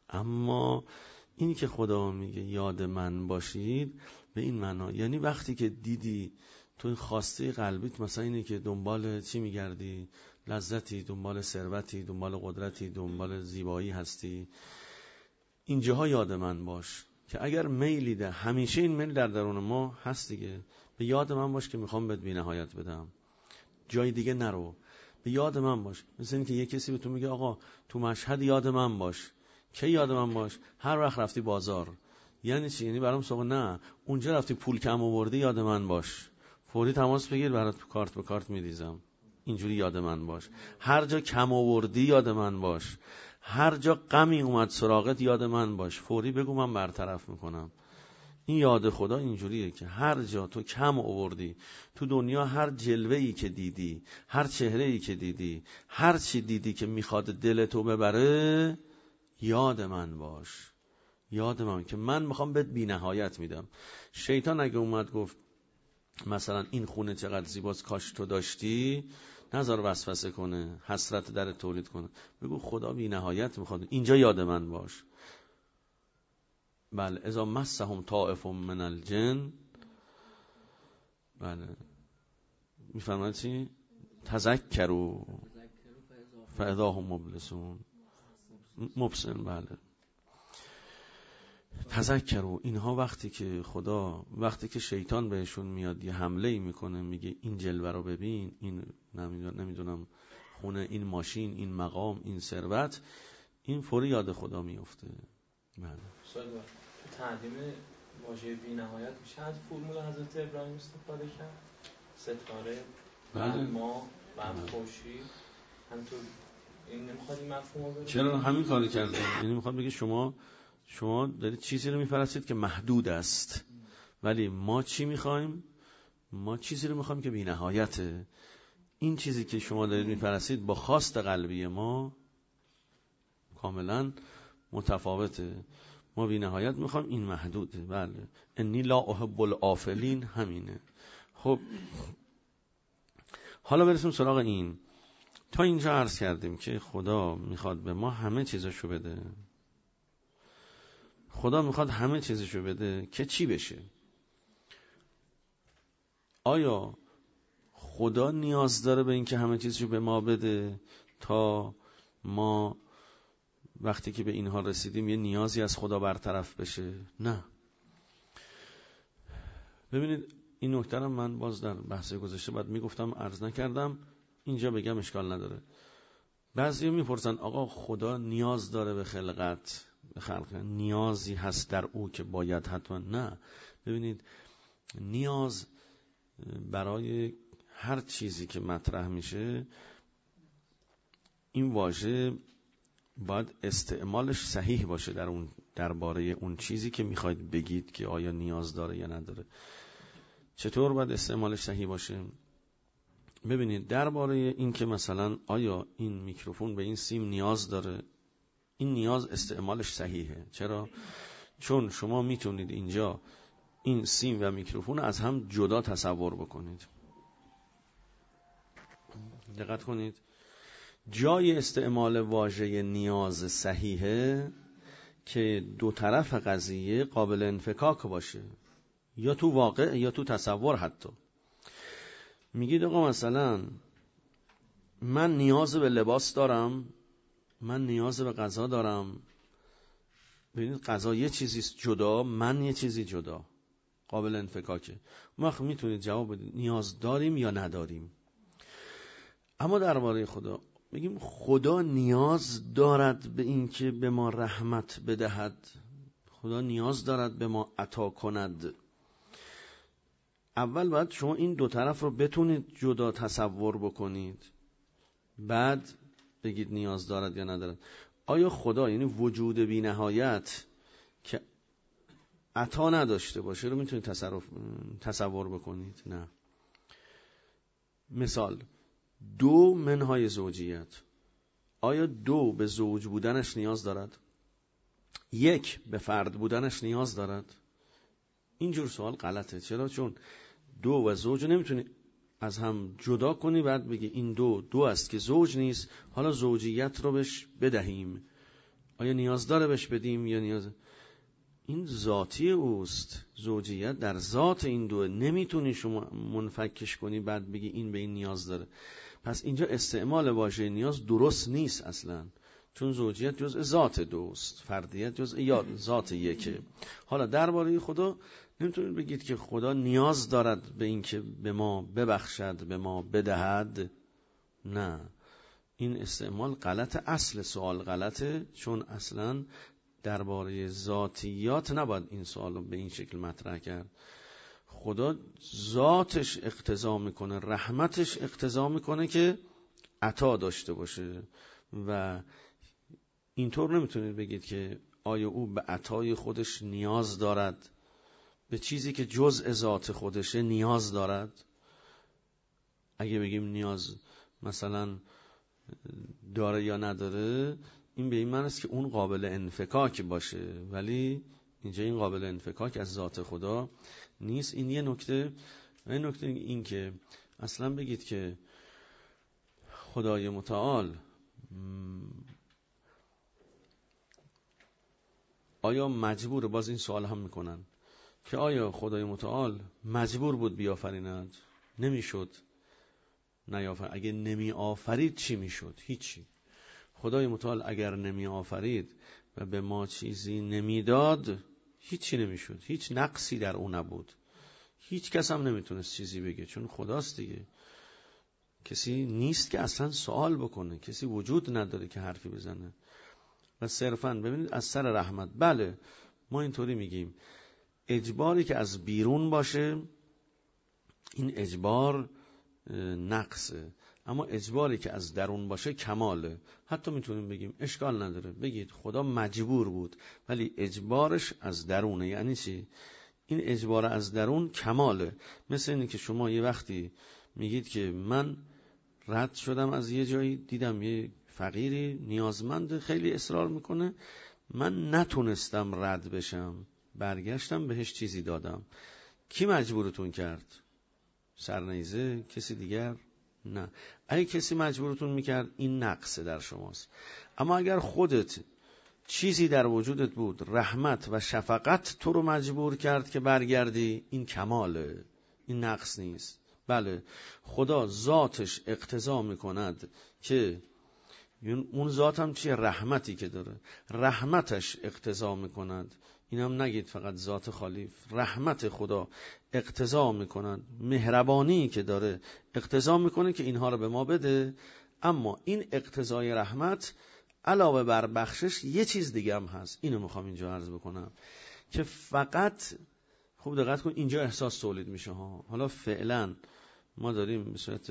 اما این که خدا میگه یاد من باشید به این معنا، یعنی وقتی که دیدی تو این خواسته قلبیت مثلا اینه که دنبال چی میگردی، لذتی، دنبال ثروتی، دنبال قدرتی، دنبال زیبایی هستی، اینجاها یاد من باش. که اگر میلی ده، همیشه این میل در درون ما هست دیگه، به یاد من باش که میخوام بهت بی‌نهایت بدم، جای دیگه نرو، به یاد من باش. مثل این که یه کسی به تو میگه آقا تو مشهد یاد من باش. کی یاد من باش؟ هر وقت رفتی بازار. یعنی چی؟ یعنی برام سوال نه، اونجا رفتی پول کم آوردی یاد من باش، فوری تماس بگیر برات کارت به کارت میریزم، اینجوری یاد من باش. هر جا کم آوردی یاد من باش، هر جا غمی اومد سراغت یاد من باش، فوری بگو من برطرف میکنم. این یاد خدا اینجوریه که هر جا تو کم آوردی تو دنیا، هر جلوه‌ای که دیدی، هر چهره‌ای که دیدی، هر چی دیدی که میخواد دلتو ببره، یاد من باش. یاد من که من میخوام بهت بی نهایت میدم. شیطان اگه اومد گفت مثلا این خونه چقدر زیباست کاش تو داشتی، نذار وسوسه کنه، حسرت در تولید کنه، بگو خدا بی نهایت میخواد، اینجا یاد من باش. بله، اذا مسهم طائف من الجن، بله میفهمن چی؟ تذکروا فاذا هم مبلسون مبسن. بله تذکروا، اینها وقتی که خدا، وقتی که شیطان بهشون میاد یه حمله میکنه، میگه این جلوه رو ببین، این نمیدونم خونه، این ماشین، این مقام، این ثروت، این فوری یاد خدا میفته. بله تو تعلیم واژه بی نهایت میشه از فرمول حضرت ابراهیم استفاده کرد؟ ستاره، بله، ما و خورشید، همینطور این نمیخواد این مفهوم رو بگه؟ چرا همین کاری کرده؟ یعنی میخواد بگه شما شما دارید چیزی رو میفرستید که محدود است، ولی ما چی میخوایم؟ ما چیزی رو میخوایم که بی نهایته. این چیزی که شما دارید میفرستید با خواست قلبی ما کاملا متفاوته. ما بی نهایت میخوایم، این محدوده. بله، انی لا احب الافلین، همینه. خب حالا برسیم سراغ این. تا اینجا عرض کردیم که خدا میخواد به ما همه چیزشو بده. خدا میخواد همه چیزشو بده که چی بشه؟ آیا خدا نیاز داره به این که همه چیزشو به ما بده تا ما وقتی که به اینها رسیدیم یه نیازی از خدا برطرف بشه؟ نه. ببینید این نکته رو من باز در بحث گذشته بعد میگفتم، عرض نکردم، اینجا بگم اشکال نداره. بعضی میپرسن آقا خدا نیاز داره به خلقت، به خلق نیازی هست در او که باید حتما؟ نه. ببینید نیاز برای هر چیزی که مطرح میشه، این واژه باید استعمالش صحیح باشه در اون درباره اون چیزی که میخواید بگید که آیا نیاز داره یا نداره. چطور باید استعمالش صحیح باشه؟ ببینید درباره این که مثلا آیا این میکروفون به این سیم نیاز داره، این نیاز استعمالش صحیحه. چرا؟ چون شما میتونید اینجا این سیم و میکروفون از هم جدا تصور بکنید. دقت کنید، جای استعمال واژه نیاز صحیحه که دو طرف قضیه قابل انفکاک باشه، یا تو واقع یا تو تصور. حتی میگید آقا مثلا من نیاز به لباس دارم، من نیاز به غذا دارم. ببینید غذا یه چیزیست جدا، من یه چیزی جدا، قابل انفکاکه. ما میتونید جواب بدید نیاز داریم یا نداریم. اما درباره خدا میگیم خدا نیاز دارد به این که به ما رحمت بدهد، خدا نیاز دارد به ما عطا کند. اول باید شما این دو طرف رو بتونید جدا تصور بکنید، بعد بگید نیاز دارد یا ندارد. آیا خدا یعنی وجود بی نهایت که عطا نداشته باشه رو میتونید تصرف تصور بکنید؟ نه. مثال دو منهای زوجیت، آیا دو به زوج بودنش نیاز دارد؟ یک به فرد بودنش نیاز دارد؟ اینجور سوال غلطه. چرا؟ چون دو و زوج نمیتونی از هم جدا کنی بعد بگی این دو دو است که زوج نیست، حالا زوجیت رو بهش بدهیم. آیا نیاز داره بهش بدیم یا نیاز؟ این ذاتی اوست، زوجیت در ذات این دوه، نمیتونی شما منفکش کنی بعد بگی این به این نیاز داره. پس اینجا استعمال واژه نیاز درست نیست اصلا، چون زوجیت جزء ذات دوست، فردیت جزء ذات یکه. حالا درباره خدا نمیتونید بگید که خدا نیاز دارد به این که به ما ببخشد، به ما بدهد. نه، این استعمال غلط، اصل سوال غلطه، چون اصلا درباره ذاتیات نباید این سوال رو به این شکل مطرح کرد. خدا ذاتش اقتضا میکنه، رحمتش اقتضا میکنه که عطا داشته باشه و اینطور نمیتونید بگید که آیا او به عطای خودش نیاز دارد، به چیزی که جزء ذات خودشه نیاز دارد. اگه بگیم نیاز مثلا داره یا نداره، این به این معنی است که اون قابل انفکاک باشه، ولی اینجا این قابل انفکاک از ذات خدا نیست. این یه نکته. و این نکته این که اصلا بگید که خدای متعال آیا مجبور، باز این سوال هم میکنن که آیا خدای متعال مجبور بود بیافریند؟ نمیشد نیافرید. اگه نمی آفرید چی میشد؟ هیچی. خدای متعال اگر نمی آفرید و به ما چیزی نمیداد هیچی نمیشد، هیچ نقصی در اون نبود، هیچ کس هم نمیتونست چیزی بگه، چون خداست دیگه. کسی نیست که اصلا سوال بکنه، کسی وجود نداره که حرفی بزنه. و صرفاً ببینید از سر رحمت، بله ما اینطوری میگیم اجباری که از بیرون باشه این اجبار نقصه، اما اجباری که از درون باشه کماله. حتی میتونیم بگیم اشکال نداره بگید خدا مجبور بود ولی اجبارش از درونه. یعنی چی؟ این اجبار از درون کماله. مثل اینه که شما یه وقتی میگید که من رد شدم از یه جایی، دیدم یه فقیری نیازمند خیلی اصرار میکنه، من نتونستم رد بشم، برگشتم بهش چیزی دادم. کی مجبورتون کرد؟ سرنیزه؟ کسی دیگر؟ نه. اگه کسی مجبورتون میکرد این نقصه در شماست. اما اگر خودت چیزی در وجودت بود، رحمت و شفقت تو رو مجبور کرد که برگردی، این کماله، این نقص نیست. بله خدا ذاتش اقتضا میکند که اون ذات هم چیه؟ رحمتی که داره، رحمتش اقتضا میکند. این هم نگید فقط ذات خالی، رحمت خدا اقتضا میکند، مهربانی که داره اقتضا میکنه که اینها رو به ما بده. اما این اقتضای رحمت علاوه بر بخشش یه چیز دیگه هم هست. اینو میخوام اینجا عرض بکنم که فقط خوب دقت کن، اینجا احساس تولید میشه ها. حالا فعلا ما داریم به صورت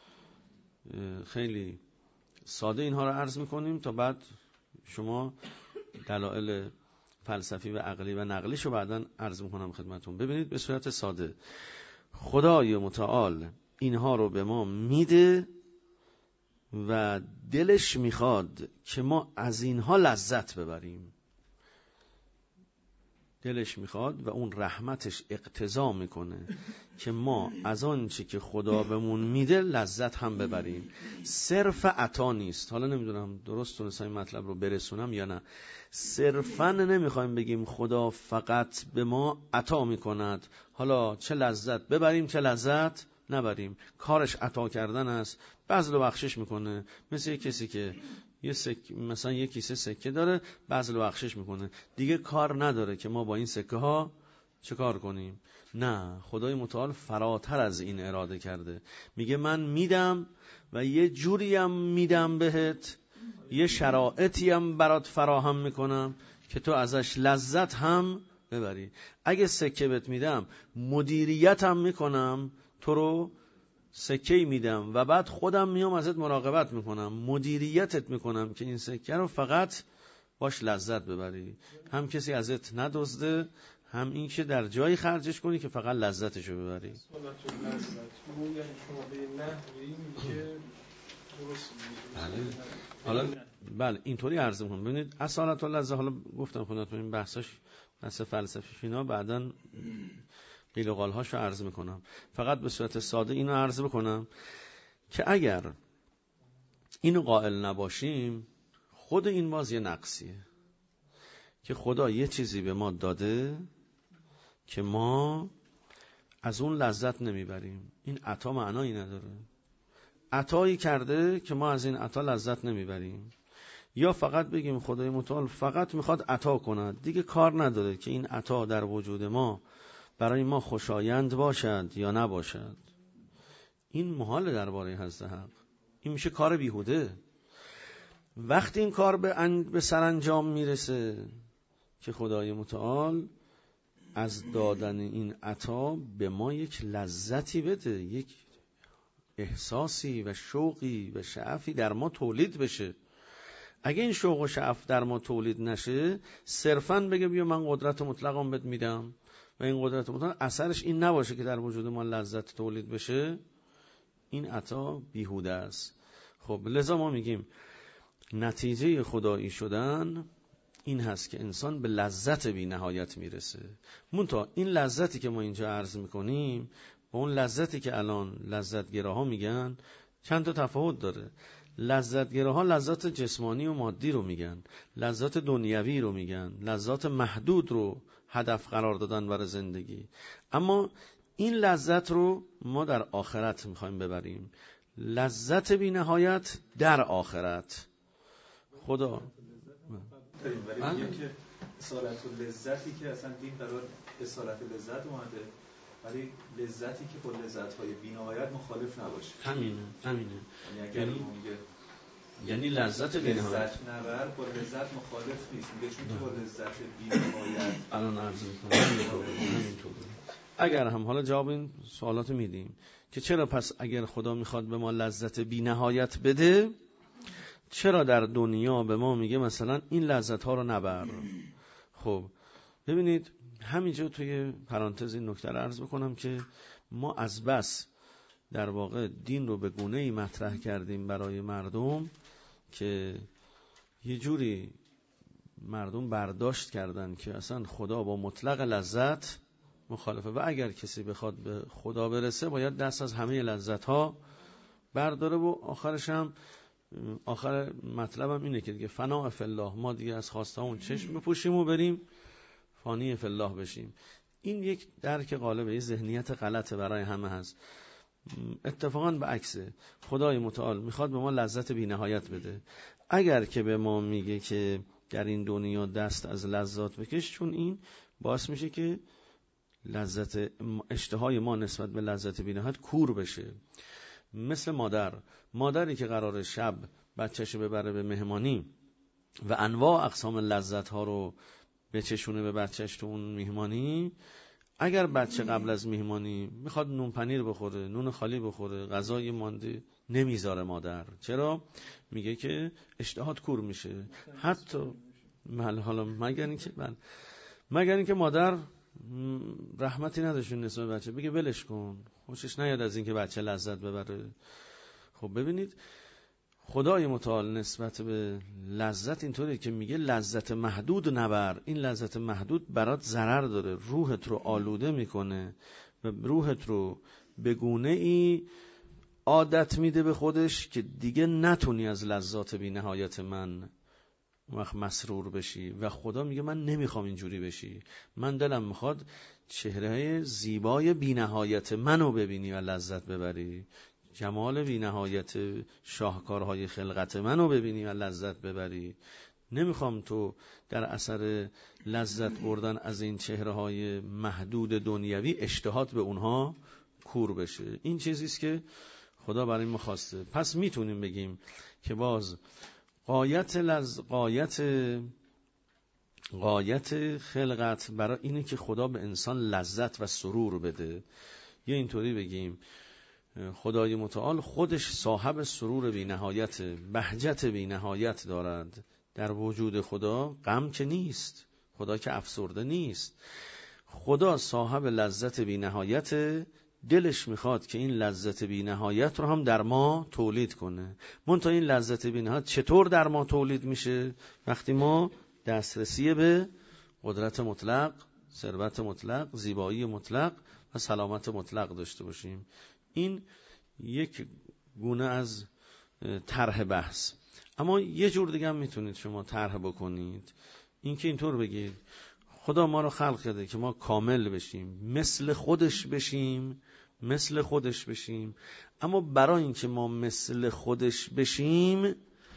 خیلی ساده اینها رو عرض میکنیم تا بعد شما دلایل فلسفی و عقلی و نقلیشو بعداً عرض میکنم خدمتون. ببینید به صورت ساده خدای متعال اینها رو به ما میده و دلش میخواد که ما از اینها لذت ببریم. دلش میخواد و اون رحمتش اقتضا میکنه که ما از آن چی که خدا بهمون میده لذت هم ببریم. صرف عطا نیست. حالا نمیدونم درست تونستم این مطلب رو برسونم یا نه. صرفا نمیخوایم بگیم خدا فقط به ما عطا میکند، حالا چه لذت ببریم چه لذت نبریم. کارش عطا کردن است، بذل و بخشش میکنه. مثل یک کسی که یه سک... مثلا یک کیسه سکه داره، بذل و بخشش میکنه، دیگه کار نداره که ما با این سکه ها چه کار کنیم. نه، خدای متعال فراتر از این اراده کرده. میگه من میدم و یه جوریم میدم بهت، یه شرایطی هم برات فراهم میکنم که تو ازش لذت هم ببری. اگه سکه بهت میدم مدیریت هم میکنم، تو رو سکه‌ای میدم و بعد خودم میام ازت مراقبت میکنم، مدیریتت میکنم که این سکه رو فقط باش لذت ببری، هم کسی ازت ندزده، هم این که در جایی خرجش کنی که فقط لذتشو ببری. بله. حالا بله اینطوری عرض میکنم. ببینید اصالت اللذه، حالا گفتم خدمتتون این بحثاش بحث فلسفی فینا بعداً قیل و قالهاش رو عرض میکنم. فقط به صورت ساده اینو عرض بکنم که اگر اینو قائل نباشیم خود این باز یه نقصیه که خدا یه چیزی به ما داده که ما از اون لذت نمیبریم. این عطا معنایی نداره. عطایی کرده که ما از این عطا لذت نمیبریم. یا فقط بگیم خدای متعال فقط میخواد عطا کند، دیگه کار نداره که این عطا در وجود ما برای ما خوشایند باشد یا نباشد. این محال درباره حضرت حق. این میشه کار بیهوده. وقتی این کار به, ان... به سرانجام میرسه که خدای متعال از دادن این عطا به ما یک لذتی بده، یک احساسی و شوقی و شعفی در ما تولید بشه. اگه این شوق و شعف در ما تولید نشه، صرفاً بگه بیا من قدرت مطلقم بهت میدم و این قدرت مطلق اثرش این نباشه که در وجود ما لذت تولید بشه، این عطا بیهوده است. خب لذا ما میگیم نتیجه خدایی شدن این هست که انسان به لذت بی نهایت میرسه. منتها این لذتی که ما اینجا عرض میکنیم با اون لذتی که الان لذتگراها میگن چند تا تفاوت داره. لذتگراها لذت جسمانی و مادی رو میگن، لذت دنیوی رو میگن، لذت محدود رو هدف قرار دادن برای زندگی. اما این لذت رو ما در آخرت میخوایم ببریم، لذت بی نهایت در آخرت. خدا داریم ولی میگه که اصالت و لذتی که اصلا دین قرار اصالت لذت اومده، ولی لذتی که با لذت‌های بی‌نهایت مخالف نباشه. همینه همینه یعنی اگر یعنی میگه یعنی لذت بی‌نهایت لذت نبر با لذت مخالف نیست، میگه چون که با لذت بی‌نهایت الان عرض می‌کنم همینطوره. اگر هم حالا جواب این سوالاتو میدیم که چرا پس اگر خدا میخواد به ما لذت بی‌نهایت بده، چرا در دنیا به ما میگه مثلا این لذت ها رو نبر؟ خب ببینید همینجا توی پرانتز این نکته رو عرض بکنم که ما از بس در واقع دین رو به گونه‌ای مطرح کردیم برای مردم که یه جوری مردم برداشت کردن که اصلا خدا با مطلق لذت مخالفه و اگر کسی بخواد به خدا برسه باید دست از همه لذت ها برداره و آخرش هم آخر مطلبم اینه که دیگه فنا فی الله، ما دیگه از خواسته اون چشم بپوشیم و بریم فانی فی الله بشیم. این یک درک غالبه، یه ذهنیت غلطه برای همه هست. اتفاقا به عکسه، خدای متعال میخواد به ما لذت بی نهایت بده. اگر که به ما میگه که در این دنیا دست از لذات بکش، چون این باعث میشه که لذت اشتهای ما نسبت به لذت بی نهایت کور بشه. مثل مادر مادری که قرار شب بچه‌شو ببره به مهمانی و انواع اقسام لذت ها رو بچشونه به بچه‌ش تو اون مهمانی، اگر بچه قبل از مهمانی میخواد نون پنیر بخوره، نون خالی بخوره، غذای مانده، نمیذاره مادر. چرا؟ میگه که اشتهات کور میشه. حتی مال حالا مگر اینکه من مگر اینکه مادر رحمتی نداشون نسبت بچه، بگه ولش کن، خوشش نیاد از اینکه بچه لذت ببره. خب ببینید خدای متعال نسبت به لذت اینطوریه که میگه لذت محدود نبر. این لذت محدود برات ضرر داره، روحت رو آلوده میکنه و روحت رو به گونه ای عادت میده به خودش که دیگه نتونی از لذات بی نهایت من وقت مسرور بشی. و خدا میگه من نمیخوام اینجوری بشی، من دلم میخواد چهره زیبای بی نهایت منو ببینی و لذت ببری، جمال بی نهایت شاهکارهای خلقت منو ببینی و لذت ببری. نمیخوام تو در اثر لذت بردن از این چهره‌های محدود دنیوی اشتهات به اونها کور بشه. این چیزیست که خدا برای ما خواسته. پس میتونیم بگیم که باز غایت لز غایت غایت خلقت برای اینه که خدا به انسان لذت و سرور بده. یا اینطوری بگیم خدای متعال خودش صاحب سرور بی نهایت، بهجت بی نهایت دارد. در وجود خدا غم که نیست، خدا که افسرده نیست، خدا صاحب لذت بی نهایت. دلش میخواد که این لذت بی نهایت رو هم در ما تولید کنه. منتها این لذت بی نهایت چطور در ما تولید میشه؟ وقتی ما دسترسی به قدرت مطلق، ثروت مطلق، زیبایی مطلق و سلامت مطلق داشته باشیم. این یک گونه از طرح بحث. اما یه جور دیگه هم میتونید شما طرح بکنید، این که اینطور بگید خدا ما رو خلق کرده که ما کامل بشیم، مثل خودش بشیم، مثل خودش بشیم، اما برای اینکه ما مثل خودش بشیم،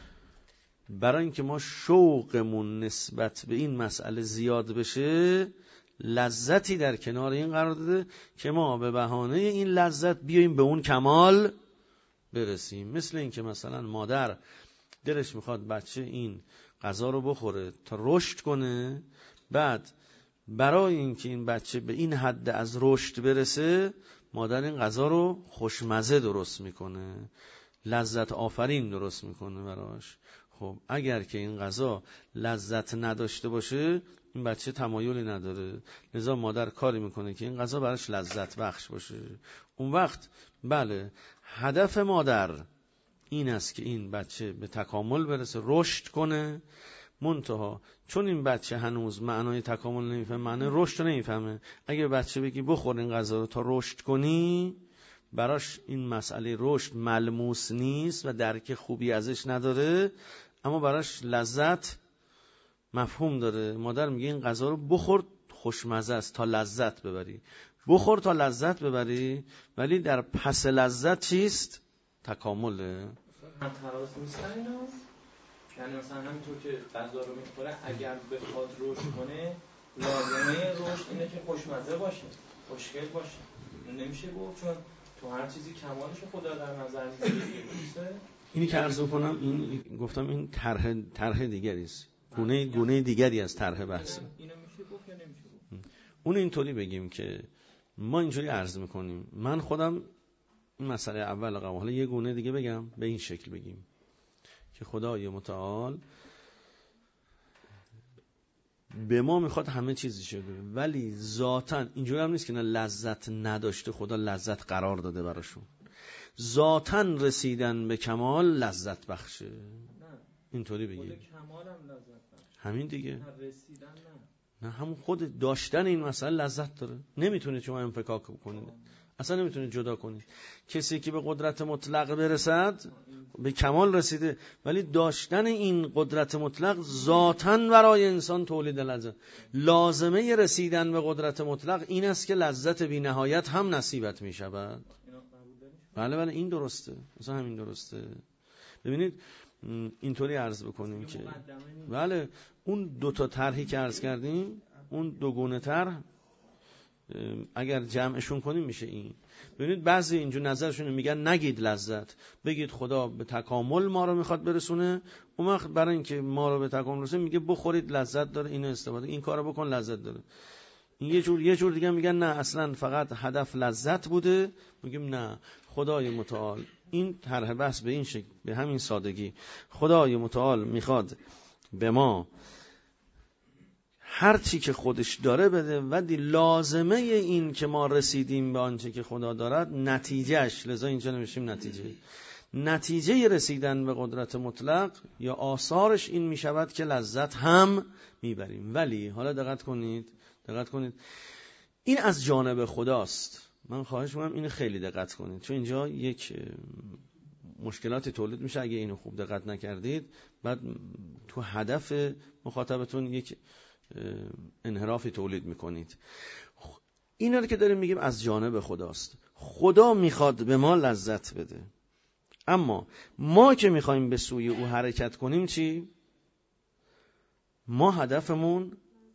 برای اینکه ما شوقمون نسبت به این مسئله زیاد بشه، لذتی در کنار این قرار داده که ما به بهانه این لذت بیاییم به اون کمال برسیم. مثل این که مثلا مادر دلش میخواد بچه این غذا رو بخوره تا رشد کنه، بعد برای اینکه این بچه به این حد از رشد برسه مادر این غذا رو خوشمزه درست میکنه، لذت آفرین درست میکنه براش. خب اگر که این غذا لذت نداشته باشه این بچه تمایلی نداره، لذا مادر کاری میکنه که این غذا براش لذت بخش باشه. اون وقت بله هدف مادر این است که این بچه به تکامل برسه، رشد کنه، منتها چون این بچه هنوز معنای تکامل نمیفهمه، معنای رشد رو نمیفهمه، اگه بچه بگی بخور این غذا رو تا رشد کنی، براش این مسئله رشد ملموس نیست و درک خوبی ازش نداره، اما براش لذت مفهوم داره. مادر میگه این غذا رو بخور خوشمزه است تا لذت ببری، بخور تا لذت ببری، ولی در پس لذت چیست؟ تکامله. تراز نیستن اینا؟ یعنی مثلا همینطور که غذا رو میخوره اگر بخواد رشد کنه لازمه رشد اینه که خوشمزه باشه، خوشگل باشه. نمیشه گفت چون تو هر چیزی کمالش خدا در نظر میگیره. اینی که عرض کنم، این گفتم این طرح طرح دیگری است، گونه گونه دیگری از طرح بحث. اینو میشه گفت یا نمیشه گفت؟ اون اینطوری بگیم که ما اینجوری عرض میکنیم، من خودم این مسئله اول قبل، حالا یه گونه دیگه بگم، به این شکل بگیم که خدای متعال به ما میخواد همه چیزی شده، ولی ذاتاً اینجوری هم نیست که نه لذت نداشته خدا لذت قرار داده براشون، ذاتاً رسیدن به کمال لذت بخشه. نه اینطوری بگیم خود کمال هم لذت بخشه، همین دیگه. نه رسیدن نه، نه همون خود داشتن این مسئله لذت داره، نمیتونه شما انفکاک کنید، اصلا نمیتونه جدا کنید. کسی که به قدرت مطلق برسد به کمال رسیده، ولی داشتن این قدرت مطلق ذاتاً برای انسان تولید لذت. لازمه رسیدن به قدرت مطلق این است که لذت بی نهایت هم نصیبت می شود. بله بله این درسته، مثلا همین درسته. ببینید اینطوری عرض بکنیم که بله اون دو تا طرحی که عرض کردیم، اون دو گونه طرح اگر جمعشون کنیم میشه این. ببینید بعضی اینجور نظرشون میگن نگید لذت، بگید خدا به تکامل ما رو میخواد برسونه، اون وقت برای اینکه ما رو به تکامل برسونه میگه بخورید لذت داره، اینو استفاده این کارو بکن لذت داره. این یه جور یه جور دیگه میگن نه اصلا فقط هدف لذت بوده، میگیم نه خدای متعال این طرح بحث به این شکل، به همین سادگی خدای متعال میخواد به ما هر چی که خودش داره بده، ولی لازمه این که ما رسیدیم به آنچه که خدا دارد نتیجهش، لذا اینجا نمیشیم نتیجه نتیجه رسیدن به قدرت مطلق یا آثارش این میشود که لذت هم میبریم. ولی حالا دقت کنید دقت کنید این از جانب خداست. من خواهش می‌کنم اینو خیلی دقت کنید، چون اینجا یک مشکلاتی تولید میشه اگه اینو خوب دقت نکردید، بعد تو هدف مخاطبتون یک انحرافی تولید میکنید. اینا رو که داریم میگیم از جانب خداست، خدا میخواد به ما لذت بده، اما ما که میخوایم به سوی او حرکت کنیم چی؟ ما هدفمون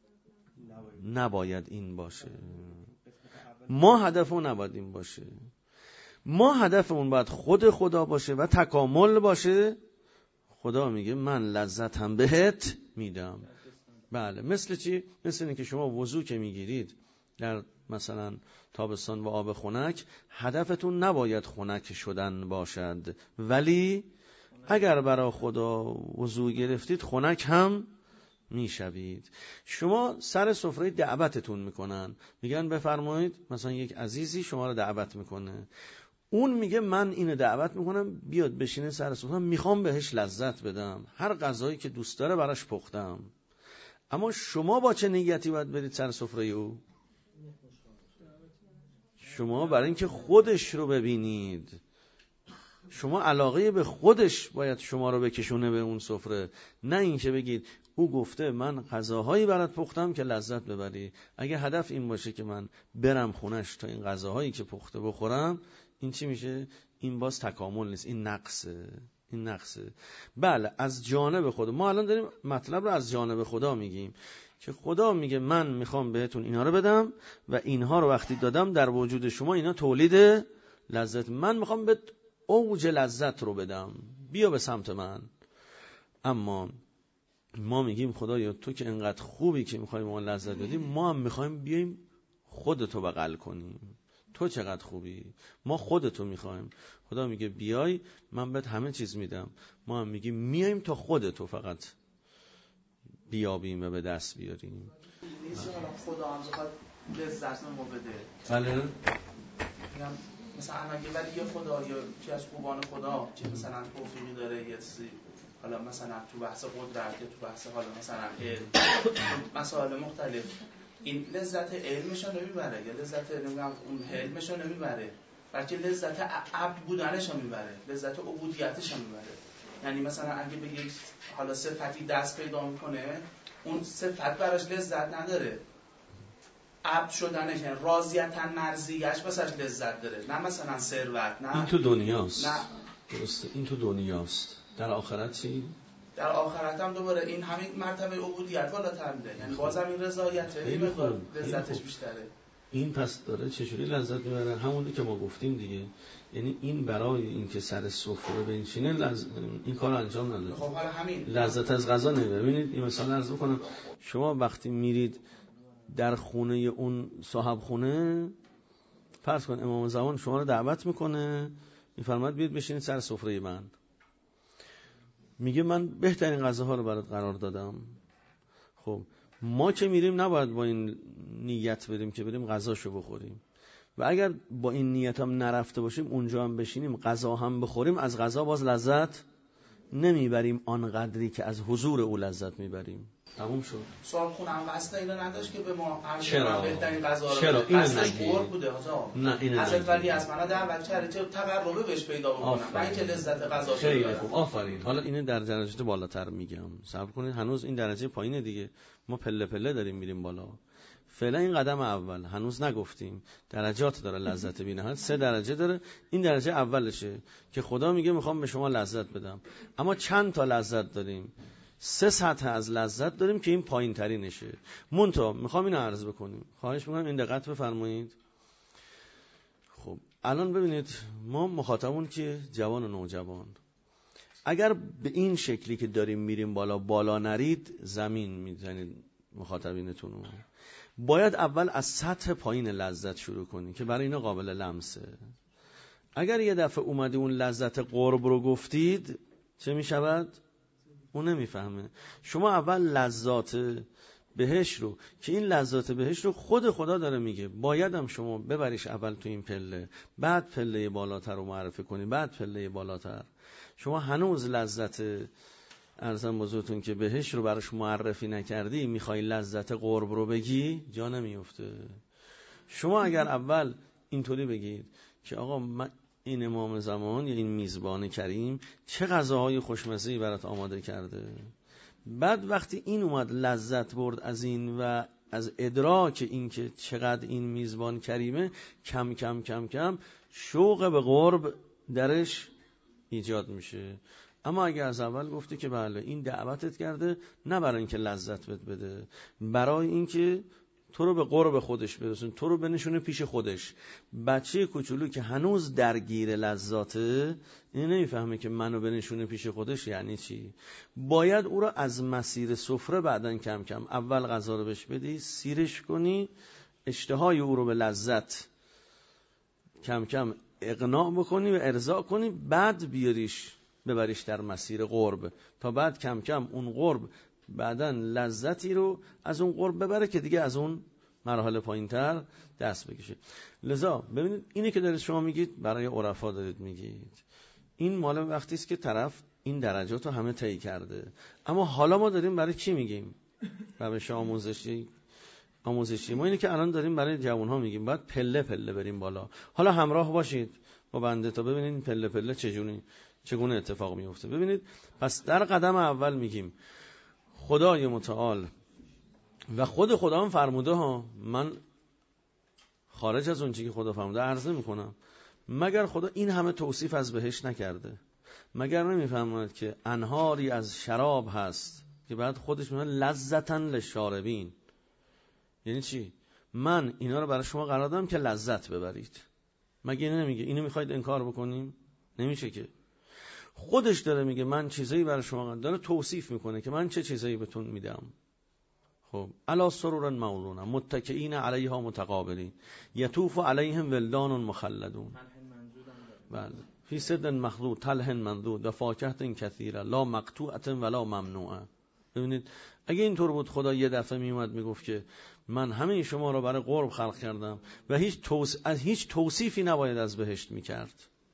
نباید این باشه، ما هدفمون نباید این باشه، ما هدفمون باید خود خدا باشه و تکامل باشه. خدا میگه من لذت هم بهت میدم. بله مثل چی؟ مثل اینکه شما وضو که میگیرید در مثلا تابستان و آب خنک، هدفتون نباید خنک شدن باشد، ولی اگر برای خدا وضو گرفتید خنک هم میشوید. شما سر سفره دعوتتون میکنن، میگن بفرمایید، مثلا یک عزیزی شما رو دعوت میکنه، اون میگه من اینو دعوت میکنم بیاد بشینه سر سفره، میخوام بهش لذت بدم، هر غذایی که دوست داره براش پختم. اما شما با چه نیتی باید برید سر سفره او؟ شما برای اینکه خودش رو ببینید، شما علاقه به خودش باید شما رو بکشونه به اون سفره، نه این که بگید او گفته من غذاهایی برات پختم که لذت ببری. اگه هدف این باشه که من برم خونش تا این غذاهایی که پخته بخورم، این چی میشه؟ این باز تکامل نیست، این نقصه. این نقصه. بله از جانب خدا، ما الان داریم مطلب رو از جانب خدا میگیم که خدا میگه من میخوام بهتون اینا رو بدم و اینها رو وقتی دادم در وجود شما اینا تولید لذت، من میخوام به اوج لذت رو بدم، بیا به سمت من. اما ما میگیم خدایا تو که انقدر خوبی که میخوای ما لذت بدیم، ما هم میخوایم بیایم خودتو بغل کنیم. تو چقدر خوبی، ما خودتو میخوایم. خدا میگه بیای من بهت همه چیز میدم. ما هم میگیم میایم تا خودتو فقط بیابیم و به دست بیاریم. نیست خدا هم بخواد لذت ما بده. بله مثلا اگه ولی یه خدا یا که از خوبان خدا که مثلا توفیقی داره یه چیزی، حالا مثلا تو بحث قدرت یا تو بحث حالا مثلا علم، مسائل مختلف، این لذت علمشو نمیبره یا لذت نمیدونم اون حلمشو نمیبره، بلکه لذت عبد بودنشو میبره، لذت عبودیتشو میبره. یعنی مثلا اگه بگید حالا صفتی دست پیدا میکنه، اون صفت براش لذت نداره، عبد شدنش، یعنی راضیتن مرضیش بسش لذت داره، نه مثلا ثروت. نه این تو دنیاست. نه درسته، این تو دنیاست. در آخرت چی؟ در آخرت هم دوباره این همین مرتبه عبودیت بالاتر میده، یعنی بازم این رضایته، این مقدار لذتش بیشتره. این پس داره چجوری لذت میبره؟ همونی که ما گفتیم دیگه، یعنی این برای این که سر سفره بنشینه لز... این کار انجام نداره. خب حالا همین لذت از غذا نمیبره. ببینید این مثال عرض بکنم، شما وقتی میرید در خونه اون صاحب خونه، فرض کن امام زمان شما رو دعوت میکنه، میفرماد بیاید بشینید سر سفره من، میگه من بهترین غذاها رو برات قرار دادم. خب ما که میریم نباید با این نیت بریم که بریم غذاشو بخوریم، و اگر با این نیت هم نرفته باشیم اونجا هم بشینیم غذا هم بخوریم، از غذا باز لذت نمیبریم آنقدری که از حضور او لذت میبریم. تموم شد. صاحب خونه هم قصد اینو نداشت که به ما چرا بهترین غذا رو چرا اینو قصدش نگی؟ قرب بوده آقا. نه اینو حضرت ولی از من دعوت کرده که تقربه بهش پیدا بکنم، نه اینکه لذت غذا خیلی ببرم. خوب، آفرین. حالا اینو در درجه بالاتر میگم، صبر کنید، هنوز این درجه پایینه دیگه، ما پله پله داریم میریم بالا. فعلا این قدم اول هنوز نگفتیم، درجات داره لذت بی‌نهایت، سه درجه داره. این درجه اولشه که خدا میگه میخوام به شما لذت بدم. اما چند تا لذت داریم؟ سه سطح از لذت داریم که این پایین ترینشه. منتها میخوام اینو عرض بکنیم، خواهش میکنم این دقت بفرمایید. خب الان ببینید ما مخاطبون که جوان و نوجوان، اگر به این شکلی که داریم میریم بالا بالا نرید، زمین میزنید مخاطبینتون رو. باید اول از سطح پایین لذت شروع کنید که برای اینا قابل لمسه. اگر یه دفعه اومدی اون لذت قرب رو گفتید، چه میشود؟ اون نمیفهمه. شما اول لذات بهش رو، که این لذات بهش رو خود خدا داره میگه، بایدم شما ببریش اول تو این پله، بعد پله بالاتر رو معرفی کنی، بعد پله بالاتر. شما هنوز لذت ارزم بزرگتون که بهش رو براش معرفی نکردی، میخوای لذت قرب رو بگی، جا نمیفته. شما اگر اول اینطوری بگید که آقا من این امام زمان یا این میزبان کریم چه غذاهای خوشمزه‌ای برات آماده کرده، بعد وقتی این اومد لذت برد از این و از ادراک این که چقدر این میزبان کریمه، کم کم کم کم شوق به قرب درش ایجاد میشه. اما اگه از اول گفتی که بله این دعوتت کرده، نه برای اینکه لذت بد بده، برای اینکه تو رو به قرب خودش برسون، تو رو بنشونه پیش خودش. بچه کوچولو که هنوز درگیر لذاته، این نمیفهمه که منو بنشونه پیش خودش یعنی چی. باید او رو از مسیر سفره بعدن کم کم اول غذا رو بهش بدی، سیرش کنی، اشتهای او رو به لذت کم کم اقناع بکنی و ارضا کنی، بعد بیاریش ببریش در مسیر قرب، تا بعد کم کم اون قرب بعدن لذتی رو از اون قرب ببره که دیگه از اون مرحله پایین‌تر دست بکشه. لذا ببینید اینی که دارید شما میگید برای عرفا دارید میگید، این مال وقتی است که طرف این درجات رو همه طی کرده. اما حالا ما داریم برای کی میگیم؟ روش آموزشی آموزشی ما اینه که الان داریم برای جوان‌ها میگیم، باید پله پله بریم بالا. حالا همراه باشید، با بنده تا ببینید پله پله چجوری چگونه اتفاق میفته. ببینید پس در قدم اول میگیم خدای متعال و خود خدا هم فرموده ها، من خارج از اون چیزی که خدا فرموده عرض نمی‌کنم، مگر خدا این همه توصیف از بهشت نکرده؟ مگر نمیفهمد که انهاری از شراب هست که بعد خودش میگه لذتاً للشاربین؟ یعنی چی؟ من اینا رو برای شما قرار دادم که لذت ببرید. مگه اینو نمیگه؟ اینو میخواید انکار بکنیم؟ نمیشه که. خودش داره میگه من چیزایی برای شما داره توصیف میکنه که من چه چیزایی بهتون میدم. خب الا سرور مولونا متکئین علیها متقابلین یطوف علیهم ولدان مخلدون، بله، فی سدر مخضود طلح منضود و فاکهة کثیره لا مقطوعة ولا ممنوعه. ببینید اگه اینطور بود خدا یه دفعه میومد میگفت که من همه شما رو برای قرب خلق کردم و هیچ توص... از هیچ توصیفی نباید از بهشت میکرد،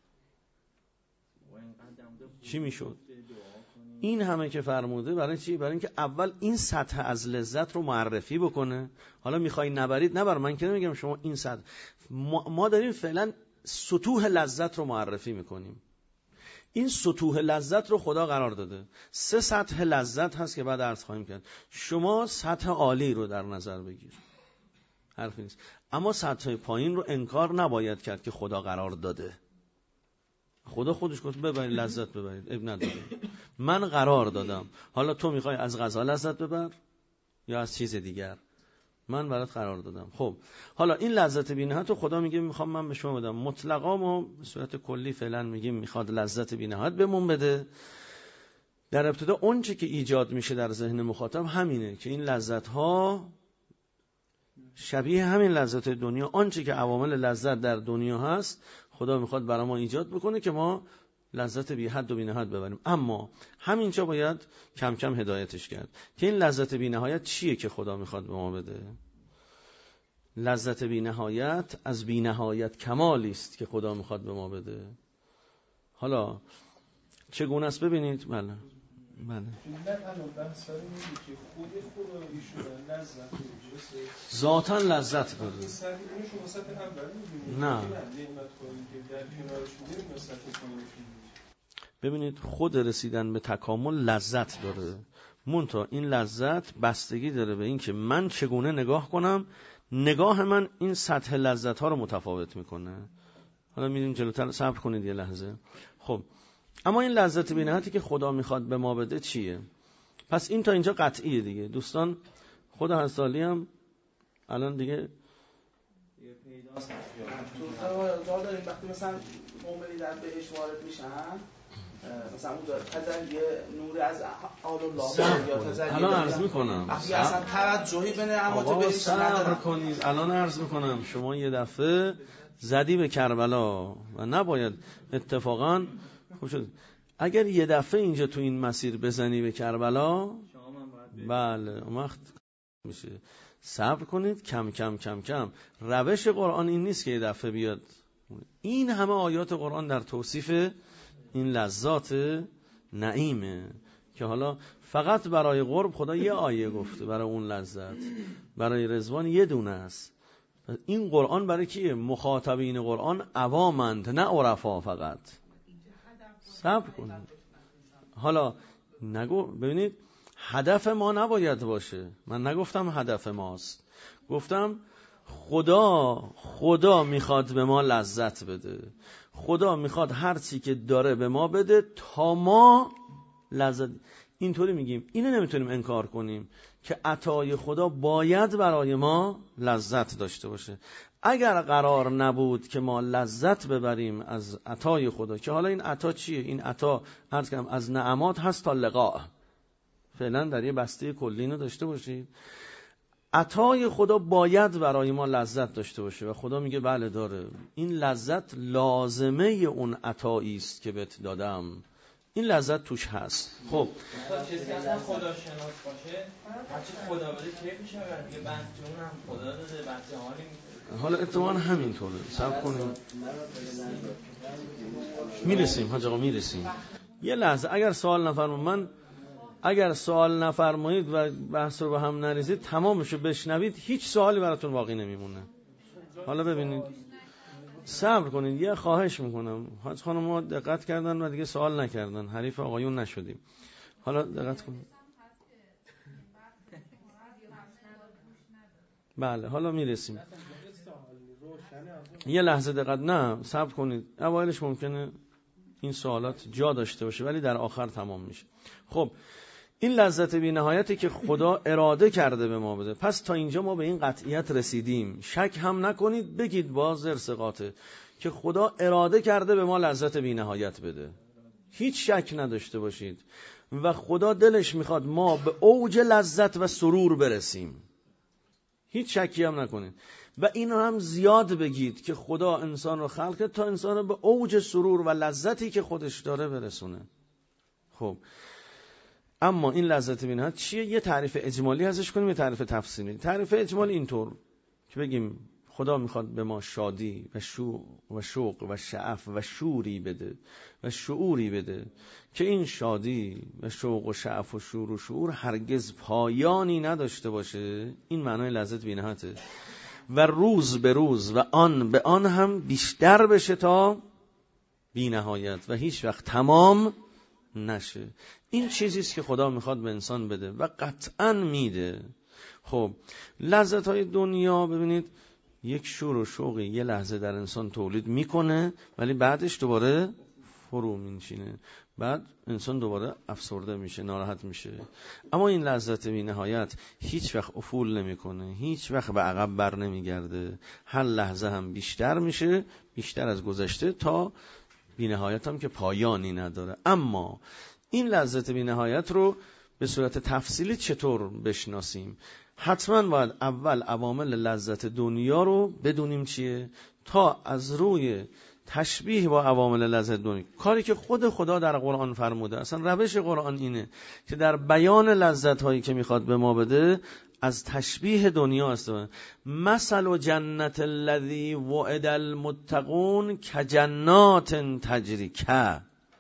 چی میشد؟ این همه که فرموده برای چی؟ برای اینکه اول این سطح از لذت رو معرفی بکنه. حالا میخوای نبرید نبر، من که نمیگم شما این سطح، ما, ما داریم فعلا سطوح لذت رو معرفی میکنیم. این سطوح لذت رو خدا قرار داده. سه سطح لذت هست که بعد عرض خواهیم کرد. شما سطح عالی رو در نظر بگیر، حرفی نیست. اما سطح پایین رو انکار نباید کرد که خدا قرار داده. خدا خودش گفت ببرید لذت ببرید، اب نداره. من قرار دادم، حالا تو میخوای از غذا لذت ببر یا از چیز دیگر، من برات قرار دادم. خب حالا این لذت بی‌نهایت رو خدا میگه میخوام من به شما بدم. مطلقا ما به صورت کلی فعلا میگیم میخواد لذت بی‌نهایت بهمون بده. در ابتدا اون چی که ایجاد میشه در ذهن مخاطب همینه که این لذت ها شبیه همین لذت دنیا، آنچه که عوامل لذت در دنیا هست خدا میخواد برای ما ایجاد بکنه که ما لذت بی حد و بی نهایت ببریم. اما همینجا باید کم کم هدایتش کرد که این لذت بی نهایت چیه که خدا میخواد به ما بده. لذت بی نهایت از بی نهایت کمالی است که خدا میخواد به ما بده. حالا چگونه است ببینید. بله بله ذاتاً لذت بده. نه ببینید خود رسیدن به تکامل لذت داره، منتها این لذت بستگی داره به این که من چگونه نگاه کنم. نگاه من این سطح لذت ها رو متفاوت میکنه. حالا میریم جلوتر، صبر کنید یه لحظه. خب اما این لذت بی‌نهایتی که خدا میخواد به ما بده چیه؟ پس این تا اینجا قطعیه دیگه دوستان. خود حضرت علی هم الان دیگه تو داریم وقتی مثلا مومنی در بهش وارد میشن، مثلا اون داره تجلی نور از آل الله یا تجلی الان عرض میکنم وقتی اصلا توجهی بینه اما تو بهش صبر کنید. الان عرض میکنم شما یه دفعه زدی به کربلا و نباید اتفاقا خوب شد اگر یه دفعه اینجا تو این مسیر بزنی به کربلا، بله اون وقت میشه. صبر کنید کم کم کم کم. روش قرآن این نیست که یه دفعه بیاد. این همه آیات قرآن در توصیف این لذات نعیمه که حالا فقط برای قرب خدا یه آیه گفته، برای اون لذت، برای رضوان یه دونه است. این قرآن برای کیه؟ مخاطبین قرآن عوامند نه عرفا فقط. صبر کنید. حالا نگو ببینید هدف ما نباید باشه. من نگفتم هدف ماست، گفتم خدا خدا میخواد به ما لذت بده. خدا میخواد هر چی که داره به ما بده تا ما لذت. اینطوری میگیم، اینو نمیتونیم انکار کنیم که عطای خدا باید برای ما لذت داشته باشه. اگر قرار نبود که ما لذت ببریم از عطای خدا، که حالا این عطا چیه؟ این عطا عرض کنم از نعمات هست تا لقاء. فعلا در یه بسته کلی اینو داشته باشید. عطای خدا باید برای ما لذت داشته باشه و خدا میگه بله داره. این لذت لازمه اون عطایی است که بهت دادم. این لذت توش هست. خب تا چیزی که اصلا خدا شناس باشه هرچی خدا بده کیف میشه و دیگه بحث اون هم خدا داده بحث حالی. حالا اتفاقا همینطوره. صبر کنیم میرسیم حاج آقا میرسیم. یه لحظه اگر سوال نفرمایید، من اگر سوال نفرمایید و بحث رو به هم نریزید تمامشو بشنوید هیچ سوالی براتون باقی نمیمونه. حالا ببینید صبر کنید، یه خواهش میکنم. حاج خانم ما دقت کردن و دیگه سوال نکردن، حریف آقایون نشدیم. حالا دقت کنید. بله حالا میرسیم. یه لحظه دقت، نه صبر کنید، اوایلش ممکنه این سوالات جا داشته باشه ولی در آخر تمام میشه. خب این لذت بی نهایتی که خدا اراده کرده به ما بده، پس تا اینجا ما به این قطعیت رسیدیم، شک هم نکنید، بگید با زرسقاطه که خدا اراده کرده به ما لذت بی نهایت بده، هیچ شک نداشته باشید. و خدا دلش میخواد ما به اوج لذت و سرور برسیم، هیچ شکی هم نکنید. و اینو هم زیاد بگید که خدا انسان رو خلق کرد تا انسان رو به اوج سرور و لذتی که خودش داره برسونه. خب اما این لذت بی نهایت چیه؟ یه تعریف اجمالی ازش کنیم، یه تعریف تفصیلی. تعریف اجمالی اینطور که بگیم خدا میخواد به ما شادی و شوق و شوق و شعف و شوری بده و شعوری بده که این شادی و شوق و شعف و شور و شعور هرگز پایانی نداشته باشه. این معنای لذت بی نهایته. و روز به روز و آن به آن هم بیشتر بشه تا بی نهایت و هیچ وقت تمام نشه. این چیزیست که خدا میخواد به انسان بده و قطعاً میده. خب لذت های دنیا ببینید یک شور و شوقی یه لحظه در انسان تولید میکنه ولی بعدش دوباره فرو میشینه، بعد انسان دوباره افسرده میشه، ناراحت میشه. اما این لذت بی نهایت هیچ وقت افول نمیکنه، هیچ وقت به عقب بر نمیگرده، هر لحظه هم بیشتر میشه، بیشتر از گذشته تا بی نهایت هم که پایانی نداره. اما این لذت بی نهایت رو به صورت تفصیلی چطور بشناسیم؟ حتما باید اول عوامل لذت دنیا رو بدونیم چیه تا از روی تشبیه با عوامل لذت دنیا، کاری که خود خدا در قرآن فرموده. اصلا روش قرآن اینه که در بیان لذت هایی که میخواد به ما بده از تشبیه دنیا استفاده. مثل جنت الذی وعد المتقون کجنات تجری که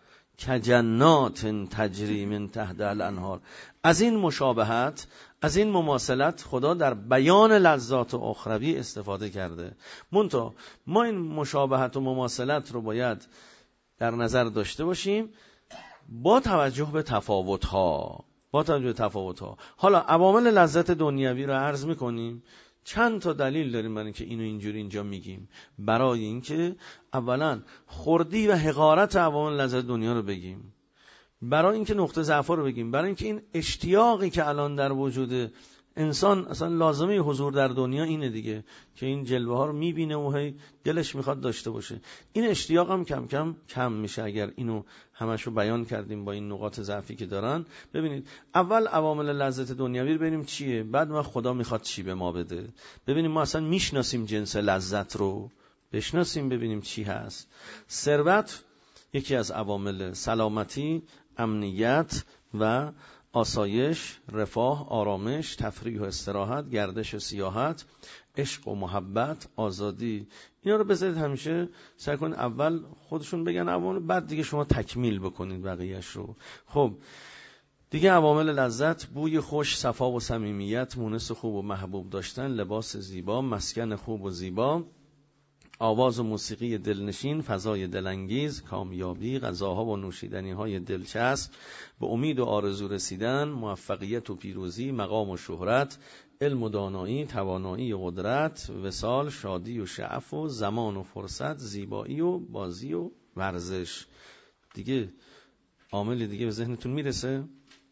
کجنات تجری من تحت الانهار. از این مشابهت، از این مماثلت خدا در بیان لذات اخروی استفاده کرده. منتها ما این مشابهت و مماثلت رو باید در نظر داشته باشیم با توجه به تفاوت‌ها، با توجه به تفاوت‌ها. حالا عوامل لذت دنیوی رو عرض می‌کنیم. چند تا دلیل داریم برای اینکه اینو اینجوری اینجا میگیم. برای اینکه اولا خردی و حقارت عوامل لذت دنیا رو بگیم، برای اینکه نقطه ضعف رو بگیم، برای اینکه این اشتیاقی که الان در وجود انسان، اصلا لازمه حضور در دنیا اینه دیگه که این جلوه ها رو میبینه و هی دلش میخواد داشته باشه. این اشتیاق هم کم کم کم میشه اگر اینو همشو بیان کردیم با این نقاط ضعفی که دارن. ببینید اول عوامل لذت دنیوی رو ببینیم چیه، بعد ما خدا میخواد چی به ما بده. ببینیم ما اصلا میشناسیم جنس لذت رو، بشناسیم ببینیم چی هست. ثروت یکی از عوامل، سلامتی، امنیت و آسایش، رفاه، آرامش، تفریح و استراحت، گردش و سیاحت، عشق و محبت، آزادی. اینا رو بذارید همیشه سعی کنید اول خودشون بگن عوامل، بعد دیگه شما تکمیل بکنید بقیه‌اش رو. خب دیگه عوامل لذت: بوی خوش، صفا و صمیمیت، مونس خوب و محبوب داشتن، لباس زیبا، مسکن خوب و زیبا، آواز و موسیقی دلنشین، فضای دلانگیز، کامیابی، غذاها و نوشیدنی‌های دلچسب، به امید و آرزو رسیدن، موفقیت و پیروزی، مقام و شهرت، علم و دانایی، توانایی و قدرت، وصال، شادی و شعف و زمان و فرصت، زیبایی و بازی و ورزش. دیگه عامل دیگه به ذهنتون میرسه؟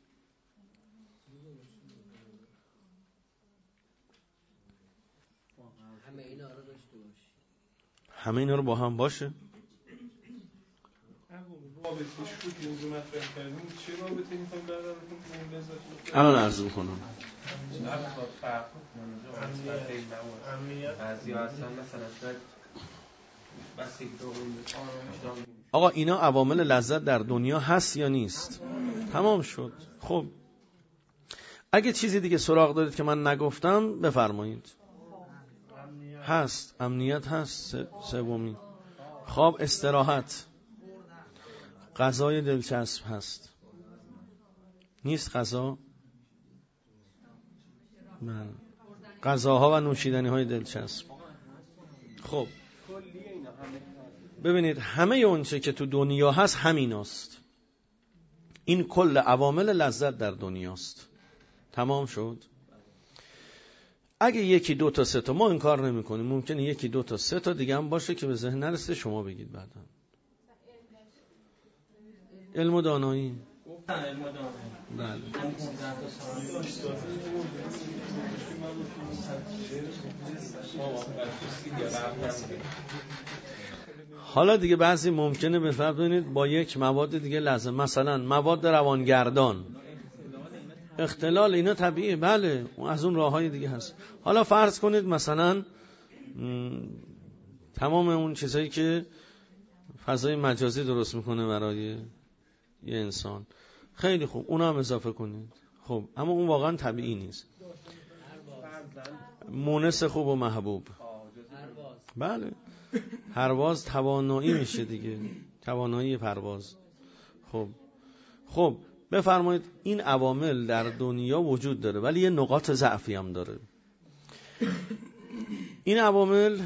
همه اینا رو با هم باشه. الان عرض میکنم. آقا اینا عوامل لذت در دنیا هست یا نیست؟ تمام شد. خب اگه چیزی دیگه سراغ دارید که من نگفتم بفرمایید. هست، امنیت هست، سومی خواب، استراحت، غذای دلچسب هست. نیست غذا؟ غذاها و نوشیدنی های دلچسب. خب ببینید همه اون چه که تو دنیا هست همیناست. این کل عوامل لذت در دنیاست. تمام شد. اگه یکی دو تا سه تا ما این کار نمی کنیم، ممکنه یکی دو تا سه تا دیگه هم باشه که به ذهن نرسه، شما بگید بعدا. علم و دانایی. علم و دانایی. بله. حالا دیگه بعضی ممکنه به فرض ببینید با یک مواد دیگه لازم، مثلا مواد روانگردان، اختلال، اینا طبیعیه، بله، از اون راههای دیگه هست. حالا فرض کنید مثلا تمام اون چیزایی که فضای مجازی درست میکنه برای یه انسان، خیلی خوب، اونا هم اضافه کنید. خب اما اون واقعا طبیعی نیست. مونس خوب و محبوب، بله، پرواز توانایی میشه دیگه، توانایی پرواز. خب خب بفرمایید این عوامل در دنیا وجود داره ولی یه نقاط ضعفی هم داره. این عوامل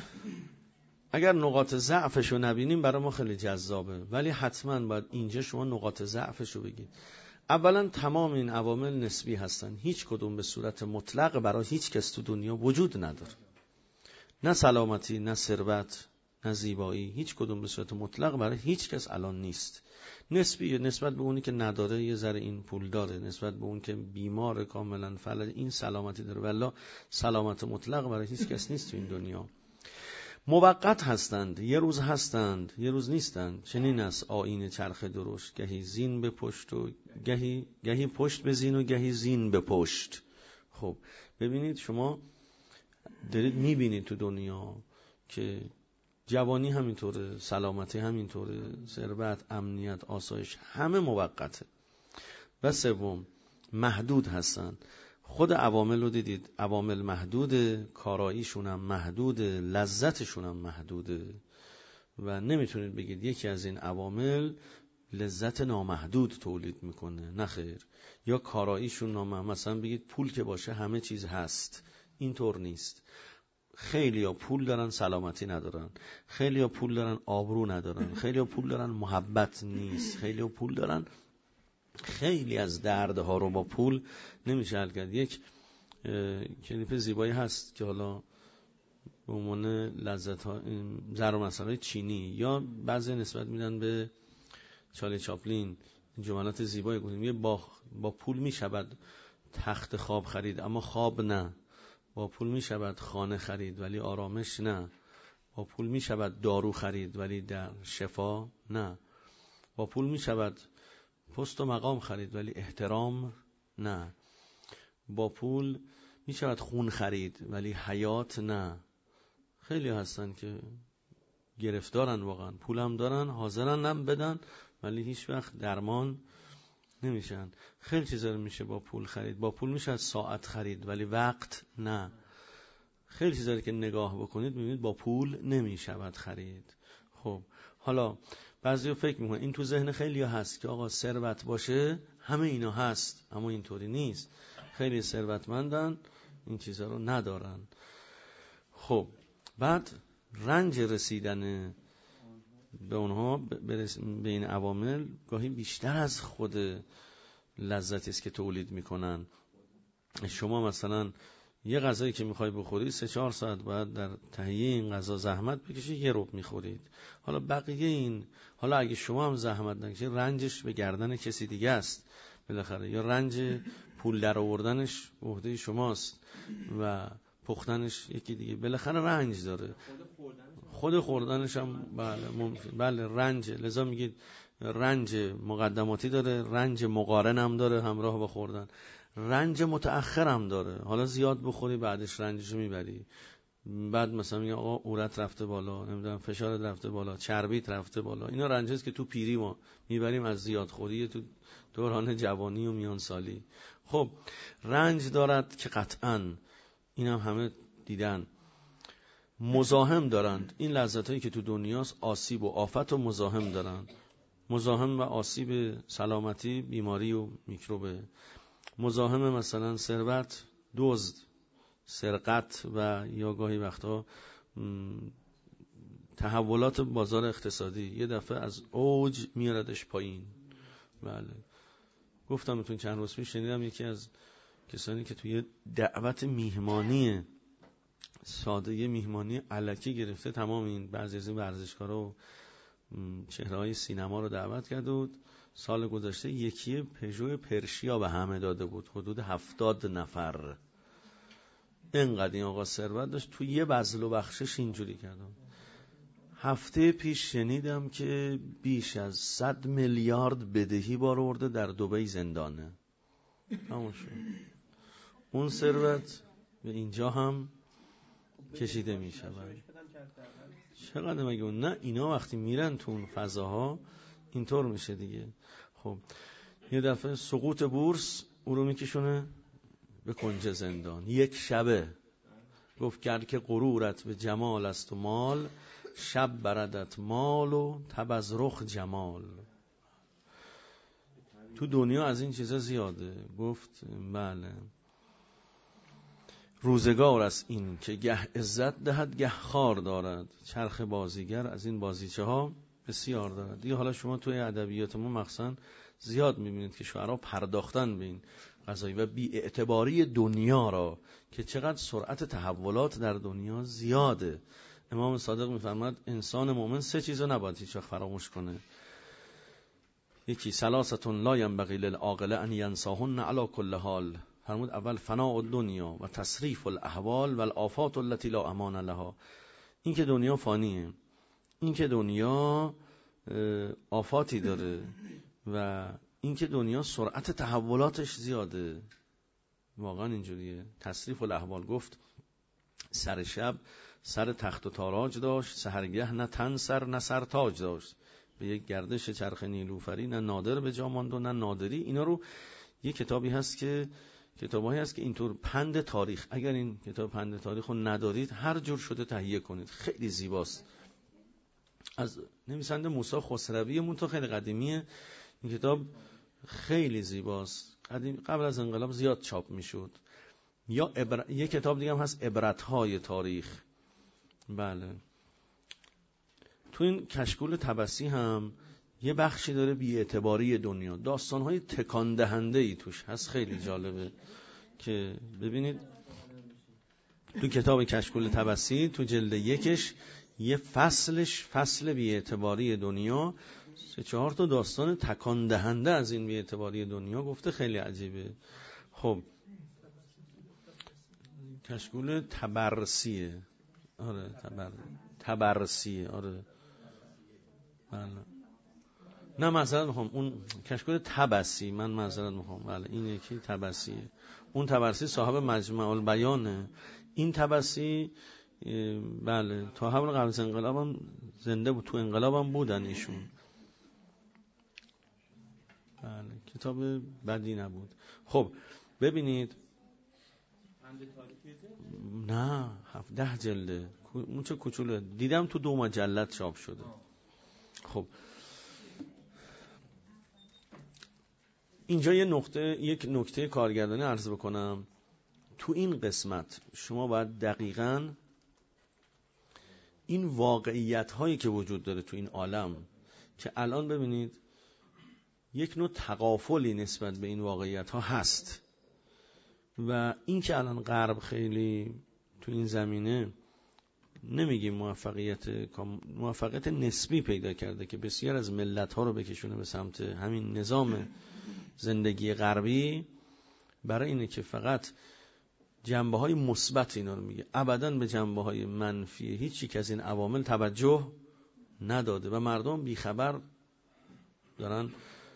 اگر نقاط ضعفشو نبینیم برای ما خیلی جذابه، ولی حتما باید اینجا شما نقاط ضعفشو بگید. اولا تمام این عوامل نسبی هستن، هیچ کدوم به صورت مطلق برای هیچ کس تو دنیا وجود نداره. نه سلامتی، نه ثروت، نه زیبایی، هیچ کدوم به صورت مطلق برای هیچ کس الان نیست. نسبیه، نسبت به اونی که نداره یه ذره این پول داره، نسبت به اون که بیمار کاملا فلج این سلامتی داره، ولی سلامت مطلق برای هیچ کس نیست تو این دنیا. موقت هستند، یه روز هستند یه روز نیستند. چنین است آیین چرخ درشت، گهی زین به پشت و گهی گهی پشت به زین و گهی زین به پشت. خب ببینید شما دارید میبینید تو دنیا که جوانی همینطوره، سلامتی همینطوره، ثروت، امنیت، آسایش، همه موقته. و سوم محدود هستن. خود عوامل رو دیدید، عوامل محدوده، کاراییشون هم محدوده، لذتشون هم محدوده و نمیتونید بگید یکی از این عوامل لذت نامحدود تولید میکنه، نه خیر. یا کاراییشون نامحدود، مثلا بگید پول که باشه همه چیز هست، اینطور نیست. خیلی ها پول دارن سلامتی ندارن، خیلی ها پول دارن آبرو ندارن، خیلی ها پول دارن محبت نیست، خیلی ها پول دارن خیلی از دردها رو با پول نمیشه حل کرد. یک کلیپ زیبایی هست که حالا به عنوان لذت ها زر و مسئله چینی، یا بعضی نسبت میدن به چارلی چاپلین، جملات زیبایی گفتیم. یه با, با پول میشود تخت خواب خرید اما خواب نه، با پول میشود خانه خرید ولی آرامش نه، با پول میشود دارو خرید ولی در شفا نه، با پول میشود پست و مقام خرید ولی احترام نه، با پول میشود خون خرید ولی حیات نه. خیلی هستن که گرفتارن، واقعا پول هم دارن، حاضرن هم بدن ولی هیچ وقت درمان نمیشن. خیلی چیزا رو میشه با پول خرید، با پول میشه ساعت خرید ولی وقت نه. خیلی چیزا رو که نگاه بکنید میبینید با پول نمیشود خرید. خب حالا بعضیا فکر میکنن این تو ذهن خیلیا هست که آقا ثروت باشه همه اینا هست، اما اینطوری نیست. خیلی ثروتمندن این چیزا رو ندارن. خب بعد رنج رسیدن به اونها به این عوامل گاهی بیشتر از خود لذتی است که تولید میکنن. شما مثلا یه غذایی که میخوای بخوری سه چهار ساعت باید در تهیه این غذا زحمت بکشی، یه رب میخورید. حالا بقیه این، حالا اگه شما هم زحمت نکشید رنجش به گردن کسی دیگه است بالاخره، یا رنج پول در آوردنش به عهده شماست و پختنش یکی دیگه، بالاخره رنج داره. خود خوردنش هم بله ممکن، بله رنج. لذا میگید رنج مقدماتی داره، رنج مقارن هم داره همراه با خوردن، رنج متأخر هم داره. حالا زیاد بخوری بعدش رنجشو میبری، بعد مثلا میگه آقا عورت رفته بالا، نمیدونم فشارت رفته بالا، چربیت رفته بالا. اینا رنجاست که تو پیری ما میبریم از زیاد خوری تو دوران جوانی و میان سالی. خب رنج دارد که قطعاً این هم همه دیدن. مزاحم دارند این لذتایی که تو دنیاست، آسیب و آفت و مزاحم دارند. مزاحم و آسیب سلامتی، بیماری و میکروبه. مزاحم مثلا ثروت، دزد، سرقت و یا گاهی وقتا تحولات بازار اقتصادی یه دفعه از اوج میاردش پایین. بله گفتم بهتون چند روز پیش شنیدم یکی از کسانی که توی دعوت میهمانی ساده، یه میهمانی الکی گرفته، تمام این بعضی از این ورزشکارا و چهره‌های سینما رو دعوت کرده بود. سال گذشته یکی پژو پرشیا به همه داده بود، حدود هفتاد نفر. اینقدر این آقا ثروت داشت، توی یه بذل و بخشش اینجوری کردم. هفته پیش شنیدم که بیش از صد میلیارد بدهی بار آورده، در دبی زندانه. همون شد. اون ثروت به اینجا هم کشیده می شود. چقدر مگه اون؟ نه اینا وقتی میرن تو اون فضاها اینطور میشه دیگه. خب یه دفعه سقوط بورس او رو میکشونه به کنج زندان یک شبه. گفت کرد که غرورت به جمال است و مال، شب بردت مال و تب از رخ جمال. تو دنیا از این چیزا زیاده. گفت بله روزگار است این که گه عزت دهد گه خار دارد، چرخ بازیگر از این بازیچه ها بسیار دارد. دیگه حالا شما توی ادبیاتمون مخصوصا زیاد میبینید که شعرها پرداختن به این قضایی و بی اعتباری دنیا را، که چقدر سرعت تحولات در دنیا زیاده. امام صادق میفرماد انسان مؤمن سه چیزو نباید هیچ وقت فراموش کنه. یکی ثلاثتون لا ينبغي للعاقل ان ينساهن على كل حال. فرمود اول فناء الدنیا و تصریف الاحوال و الآفات التي لا امان لها. این که دنیا فانیه، این که دنیا آفاتی داره و این که دنیا سرعت تحولاتش زیاده. واقعا اینجوریه. تصریف الاحوال گفت سر شب سر تخت و تاراج داشت، سحرگه نه تن سر نه سر تاج داشت. به یک گردش چرخ نیلوفری نه نادر به جا ماند و نه نادری. اینا رو یه کتابی هست که کتابایی هست که اینطور پند تاریخ، اگر این کتاب پند تاریخ رو ندارید هر جور شده تهیه کنید، خیلی زیباست. از نویسنده موسی خسروی، منتها خیلی قدیمیه این کتاب، خیلی زیباست. قدیم قبل از انقلاب زیاد چاپ میشد. یا ابر... یه کتاب دیگه هم هست عبرت‌های تاریخ. بله تو این کشکول طبسی هم یه بخشی داره بی‌اعتباری دنیا، داستان‌های تکان دهنده‌ای توش هست، خیلی جالبه که ببینید. تو کتاب کشکول طبسی تو جلد یکش یه فصلش فصل بی‌اعتباری دنیا، سه چهار تا داستان تکان دهنده از این بی‌اعتباری دنیا گفته، خیلی عجیبه. خب کشکول تبرسیه. آره تبر تبرسیه. آره بله. نه معذرت میخوام، اون کشکول طبسی، من معذرت میخوام. بله این یکی طبسیه. اون طبرسی صاحب مجمع البیانه. این طبسی بله تا همون قبل از انقلاب هم زنده بود، تو انقلاب هم بودن ایشون. بله کتاب بدی نبود. خب ببینید نه هفت ده جلده، اون چه کوچوله، دیدم تو دو مجلد چاپ شده. خب اینجا یه نقطه یک نکته کارگردانی عرض بکنم. تو این قسمت شما باید دقیقاً این واقعیت هایی که وجود داره تو این عالم، که الان ببینید یک نوع تغافلی نسبت به این واقعیت ها هست و این که الان غرب خیلی تو این زمینه نمیگیم موفقیت موفقیت نسبی پیدا کرده که بسیار از ملت ها رو بکشونه به سمت همین نظام زندگی غربی، برای اینه که فقط جنبه های مثبت اینا رو میگه، ابداً به جنبه های منفی هیچ یک از این عوامل توجه نداده و مردم بیخبر دارن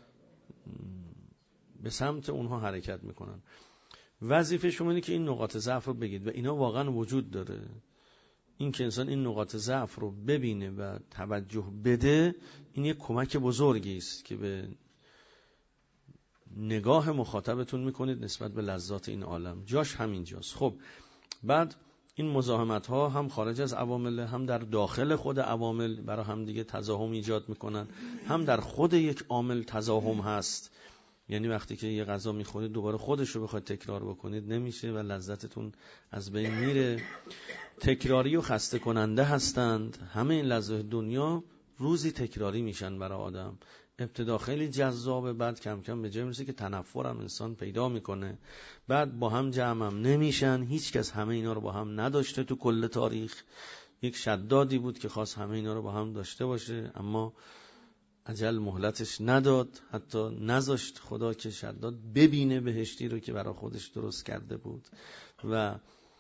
به سمت اونها حرکت میکنن. وظیفه شما اینه که این نقاط ضعف رو بگید و اینا واقعا وجود داره. این که انسان این نقاط ضعف رو ببینه و توجه بده، این یک کمک بزرگی است که به نگاه مخاطبتون میکنید نسبت به لذات این عالم. جاش همینجاست. خب بعد این مزاحمت ها هم خارج از عوامل، هم در داخل خود عوامل برای هم دیگه تزاحم ایجاد میکنن، هم در خود یک عامل تزاحم هست. یعنی وقتی که یه غذا میخورید دوباره خودش رو بخواید تکرار بکنید نمیشه و لذتتون از بین میره. تکراری و خسته کننده هستند. همه این لذت دنیا روزی تکراری میشن برای آدم. ابتدا خیلی جذابه، بعد کم کم به جای میرسه که تنفر هم انسان پیدا میکنه، بعد با هم جمع هم نمیشن. هیچ کس همه اینا رو با هم نداشته تو کل تاریخ. یک شدادی بود که خواست همه اینا رو با هم داشته باشه، اما اجل مهلتش نداد، حتی نذاشت خدا که شداد ببینه بهشتی رو که برای خودش درست کرده بود. و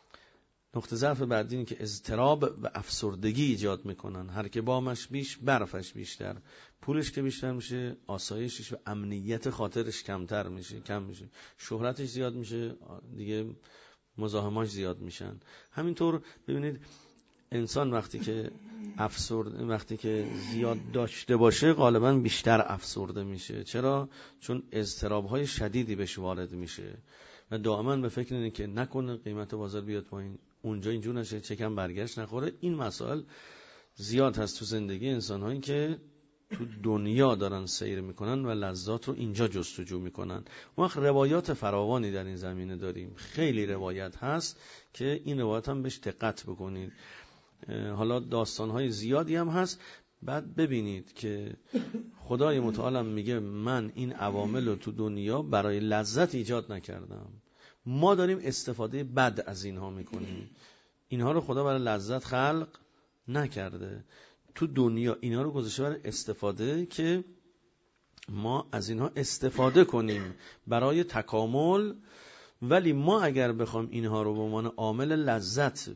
نقطه ضعف بعدی اینه که اضطراب و افسردگی ایجاد میکنن. هر که بامش بیش برفش بیشتر. پولش که بیشتر میشه آسایشش و امنیت خاطرش کمتر میشه، کم میشه. شهرتش زیاد میشه، دیگه مزاحماش زیاد میشن. همینطور ببینید انسان وقتی که افسرده، وقتی که زیاد داشته باشه غالبا بیشتر افسرده میشه. چرا؟ چون اضطراب‌های شدیدی بهش وارد میشه و دائما به فکر اینه که نکنه قیمت بازار بیاد پایین، اونجا اینجور نشه، چکم برگشت نخوره. این مسائل زیاد هست تو زندگی انسان‌هایی که تو دنیا دارن سیر میکنن و لذات رو اینجا جستجو میکنن. ما روایات فراوانی در این زمینه داریم، خیلی روایت هست که این روایت هم بهش دقت بکنید. حالا داستان‌های زیادی هم هست. بعد ببینید که خدای متعال میگه من این عوامل رو تو دنیا برای لذت ایجاد نکردم، ما داریم استفاده بد از اینها میکنیم. اینها رو خدا برای لذت خلق نکرده، تو دنیا اینها رو گذاشته برای استفاده که ما از اینها استفاده کنیم برای تکامل. ولی ما اگر بخوام اینها رو به عنوان عامل لذت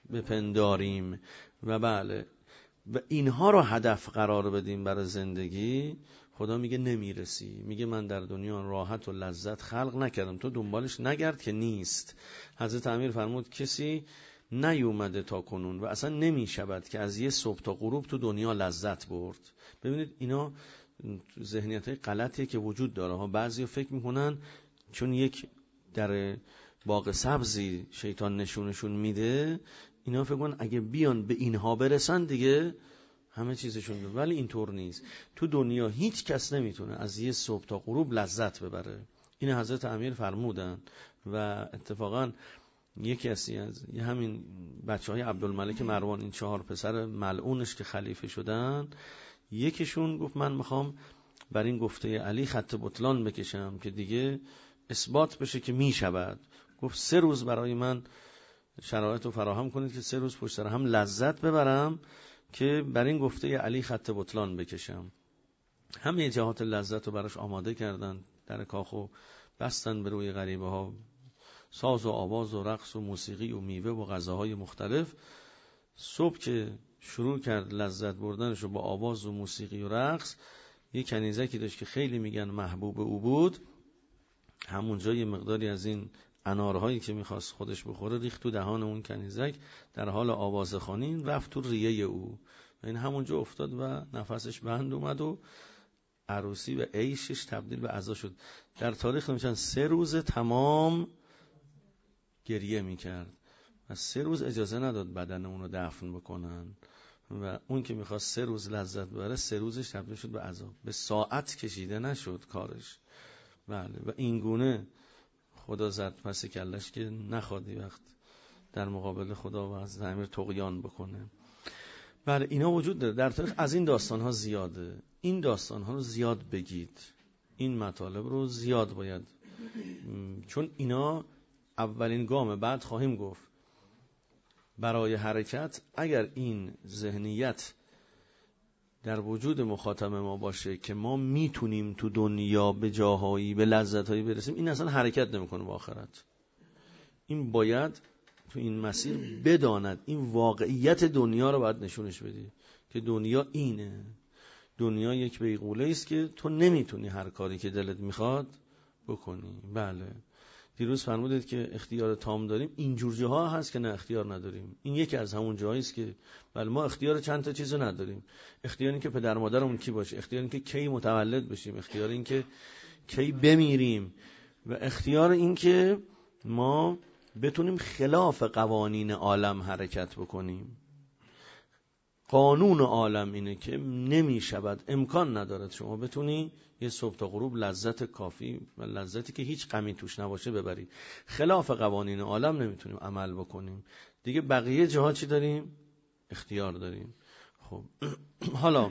بپنداریم و بله و اینها رو هدف قرار بدیم برای زندگی، خدا میگه نمیرسی. میگه من در دنیا راحت و لذت خلق نکردم، تو دنبالش نگرد که نیست. حضرت امیر فرمود کسی نیومده تا کنون و اصلا نمیشود که از یه صبح تا غروب تو دنیا لذت برد. ببینید اینا ذهنیت‌های غلطیه که وجود داره ها. بعضیا فکر میکنن چون یک در باغ سبزی شیطان نشونشون میده، اینا فکر کنن اگه بیان به اینها برسن دیگه همه چیزشون ده. ولی اینطور نیست. تو دنیا هیچ کس نمیتونه از یه صبح تا غروب لذت ببره. این حضرت امیر فرمودن و اتفاقا یکی از همین بچه های عبدالملک مروان، این چهار پسر ملعونش که خلیفه شدن، یکیشون گفت من میخوام بر این گفته علی خط بطلان بکشم که دیگه اثبات بشه که میشود. گفت سه روز برای من شرایط رو فراهم کنید که سه روز پشت سر هم لذت ببرم که بر این گفته علی خط بطلان بکشم. همه جهات لذت رو براش آماده کردن، در کاخو بستن به روی غریبه ها، ساز و آواز و رقص و موسیقی و میوه و غذاهای مختلف. صبح که شروع کرد لذت بردنش رو با آواز و موسیقی و رقص، یه کنیزکی داشت که خیلی میگن محبوب او بود، همونجا یه مقداری از این انارهایی که میخواست خودش بخوره ریخت تو دهان اون کنیزک. در حال آوازخوانی رفت تو ریه او و این همونجا افتاد و نفسش بند اومد و عروسی و عیشش تبدیل به عزا شد. در تاریخ نمیشن سه روز تمام گریه میکرد و سه روز اجازه نداد بدن اون رو دفن بکنن و اون که میخواست سه روز لذت ببره سه روزش تبدیل شد به عذاب. به ساعت کشیده نشد کارش. بله و این گونه خدا زد پس کلش که نخوادی وقت در مقابل خدا و از زمیر طغیان بکنه. بله اینا وجود داره در تاریخ. از این داستان ها زیاده. این داستان ها رو زیاد بگید، این مطالب رو زیاد باید، چون اینا اولین گامه. بعد خواهیم گفت برای حرکت اگر این ذهنیت در وجود مخاطب ما باشه که ما میتونیم تو دنیا به جاهایی به لذتهایی برسیم، این اصلا حرکت نمیکنه با آخرت. این باید تو این مسیر بداند این واقعیت دنیا رو باید نشونش بدی که دنیا اینه. دنیا یک بیغوله است که تو نمیتونی هر کاری که دلت میخواد بکنی. بله دیروز فرمودید که اختیار تام داریم. اینجور جاها هست که نه اختیار نداریم. این یکی از همون جاهایی است که بله ما اختیار چند تا چیزو نداریم. اختیار این که پدر مادرمون کی باشه، اختیار این که کی متولد بشیم، اختیار این که کی بمیریم و اختیار این که ما بتونیم خلاف قوانین عالم حرکت بکنیم. قانون عالم اینه که نمی شود، امکان ندارد شما بتونی یه صبح تا غروب لذت کافی و لذتی که هیچ غمی توش نباشه ببری. خلاف قوانین عالم نمیتونیم عمل بکنیم دیگه. بقیه جاها چی داریم؟ اختیار داریم. خب حالا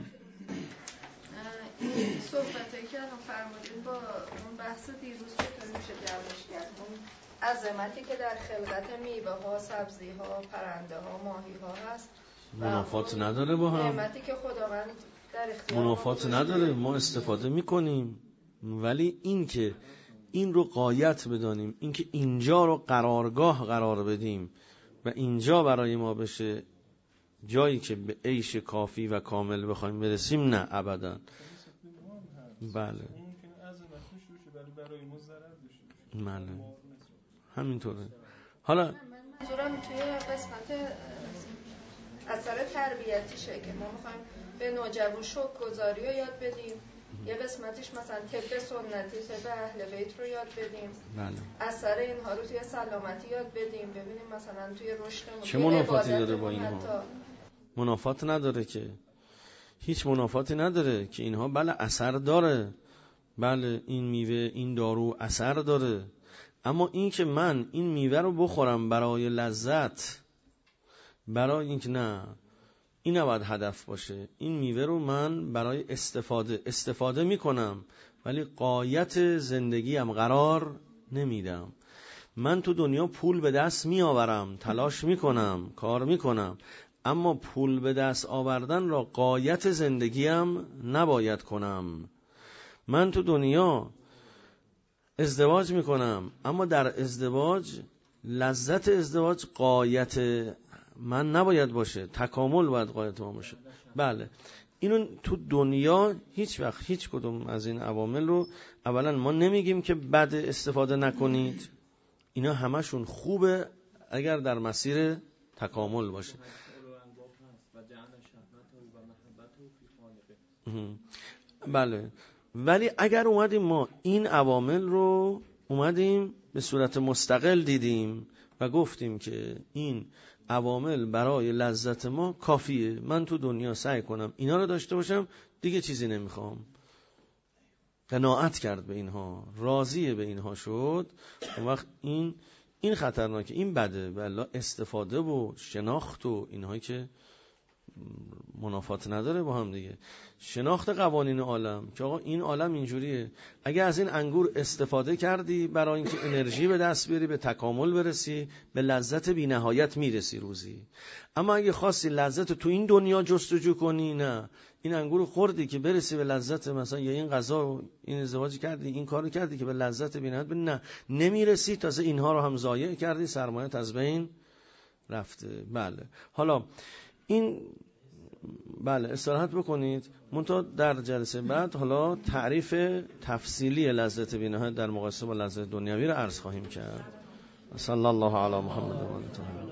این صحبتایی که الان فرمودین با اون بحث دیروز چطور میشه جمعش کرد؟ اون عظمتی که در خلقت میوه ها، سبزی ها، پرنده ها، ماهی ها هست منافات نداره با هم؟ نعمتی که خداوند در اختیار منافات نداره، ما استفاده میکنیم، ولی این که این رو غایت بدانیم، این که اینجا رو قرارگاه قرار بدیم و اینجا برای ما بشه جایی که به عیش کافی و کامل بخوایم برسیم، نه ابدا. بله بله همینطوره. حالا منظورم توی قسمت اثر تربیتیشه که ما میخوایم به نوجوان شکرگزاری رو یاد بدیم، یه قسمتش مثلا طب سنتی، طب اهل بیت رو یاد بدیم، بله. اثر اینها رو توی سلامتی یاد بدیم، ببینیم مثلا توی رشدمون چه منافاتی داره با اینها؟ منافات نداره که، هیچ منافاتی نداره که اینها بله اثر داره، بله این میوه این دارو اثر داره، اما این که من این میوه رو بخورم برای لذت، برای اینکه نه این نباید هدف باشه، این میوه رو من برای استفاده استفاده میکنم ولی غایت زندگیم قرار نمیدم. من تو دنیا پول به دست میآورم، تلاش میکنم، کار میکنم، اما پول به دست آوردن را غایت زندگیم نباید کنم. من تو دنیا ازدواج میکنم، اما در ازدواج لذت ازدواج غایت من نباید باشه، تکامل باید غایت ما باشه. بله اینو تو دنیا هیچ وقت هیچ کدوم از این عوامل رو اولا ما نمیگیم که بد استفاده نکنید، اینا همشون خوبه اگر در مسیر تکامل باشه. بله ولی اگر اومدیم ما این عوامل رو اومدیم به صورت مستقل دیدیم و گفتیم که این عوامل برای لذت ما کافیه، من تو دنیا سعی کنم اینا رو داشته باشم، دیگه چیزی نمیخوام، قناعت کرد به اینها، راضی به اینها شد، اون وقت این این خطرناکه، این بده. والله استفاده و شناخت و اینهایی که منافات نداره با هم دیگه. شناخت قوانین عالم که آقا این عالم اینجوریه، اگه از این انگور استفاده کردی برای اینکه انرژی به دست بیاری، به تکامل برسی، به لذت بی نهایت میرسی روزی. اما اگه خواستی لذت تو این دنیا جستجو کنی، نه این انگور خوردی که برسی به لذت، مثلا یا این غذا رو این ازدواج کردی، این کارو کردی که به لذت بی نهایت، نه نمیرسی، تازه اینها رو هم ضایع کردی، سرمایه‌ات از بین رفته. بله حالا این بله استراحت بکنید، منتها در جلسه بعد حالا تعریف تفصیلی لذت بی‌نهایت در مقایسه با لذت دنیوی رو عرض خواهیم کرد. صلی الله علی محمد و آله.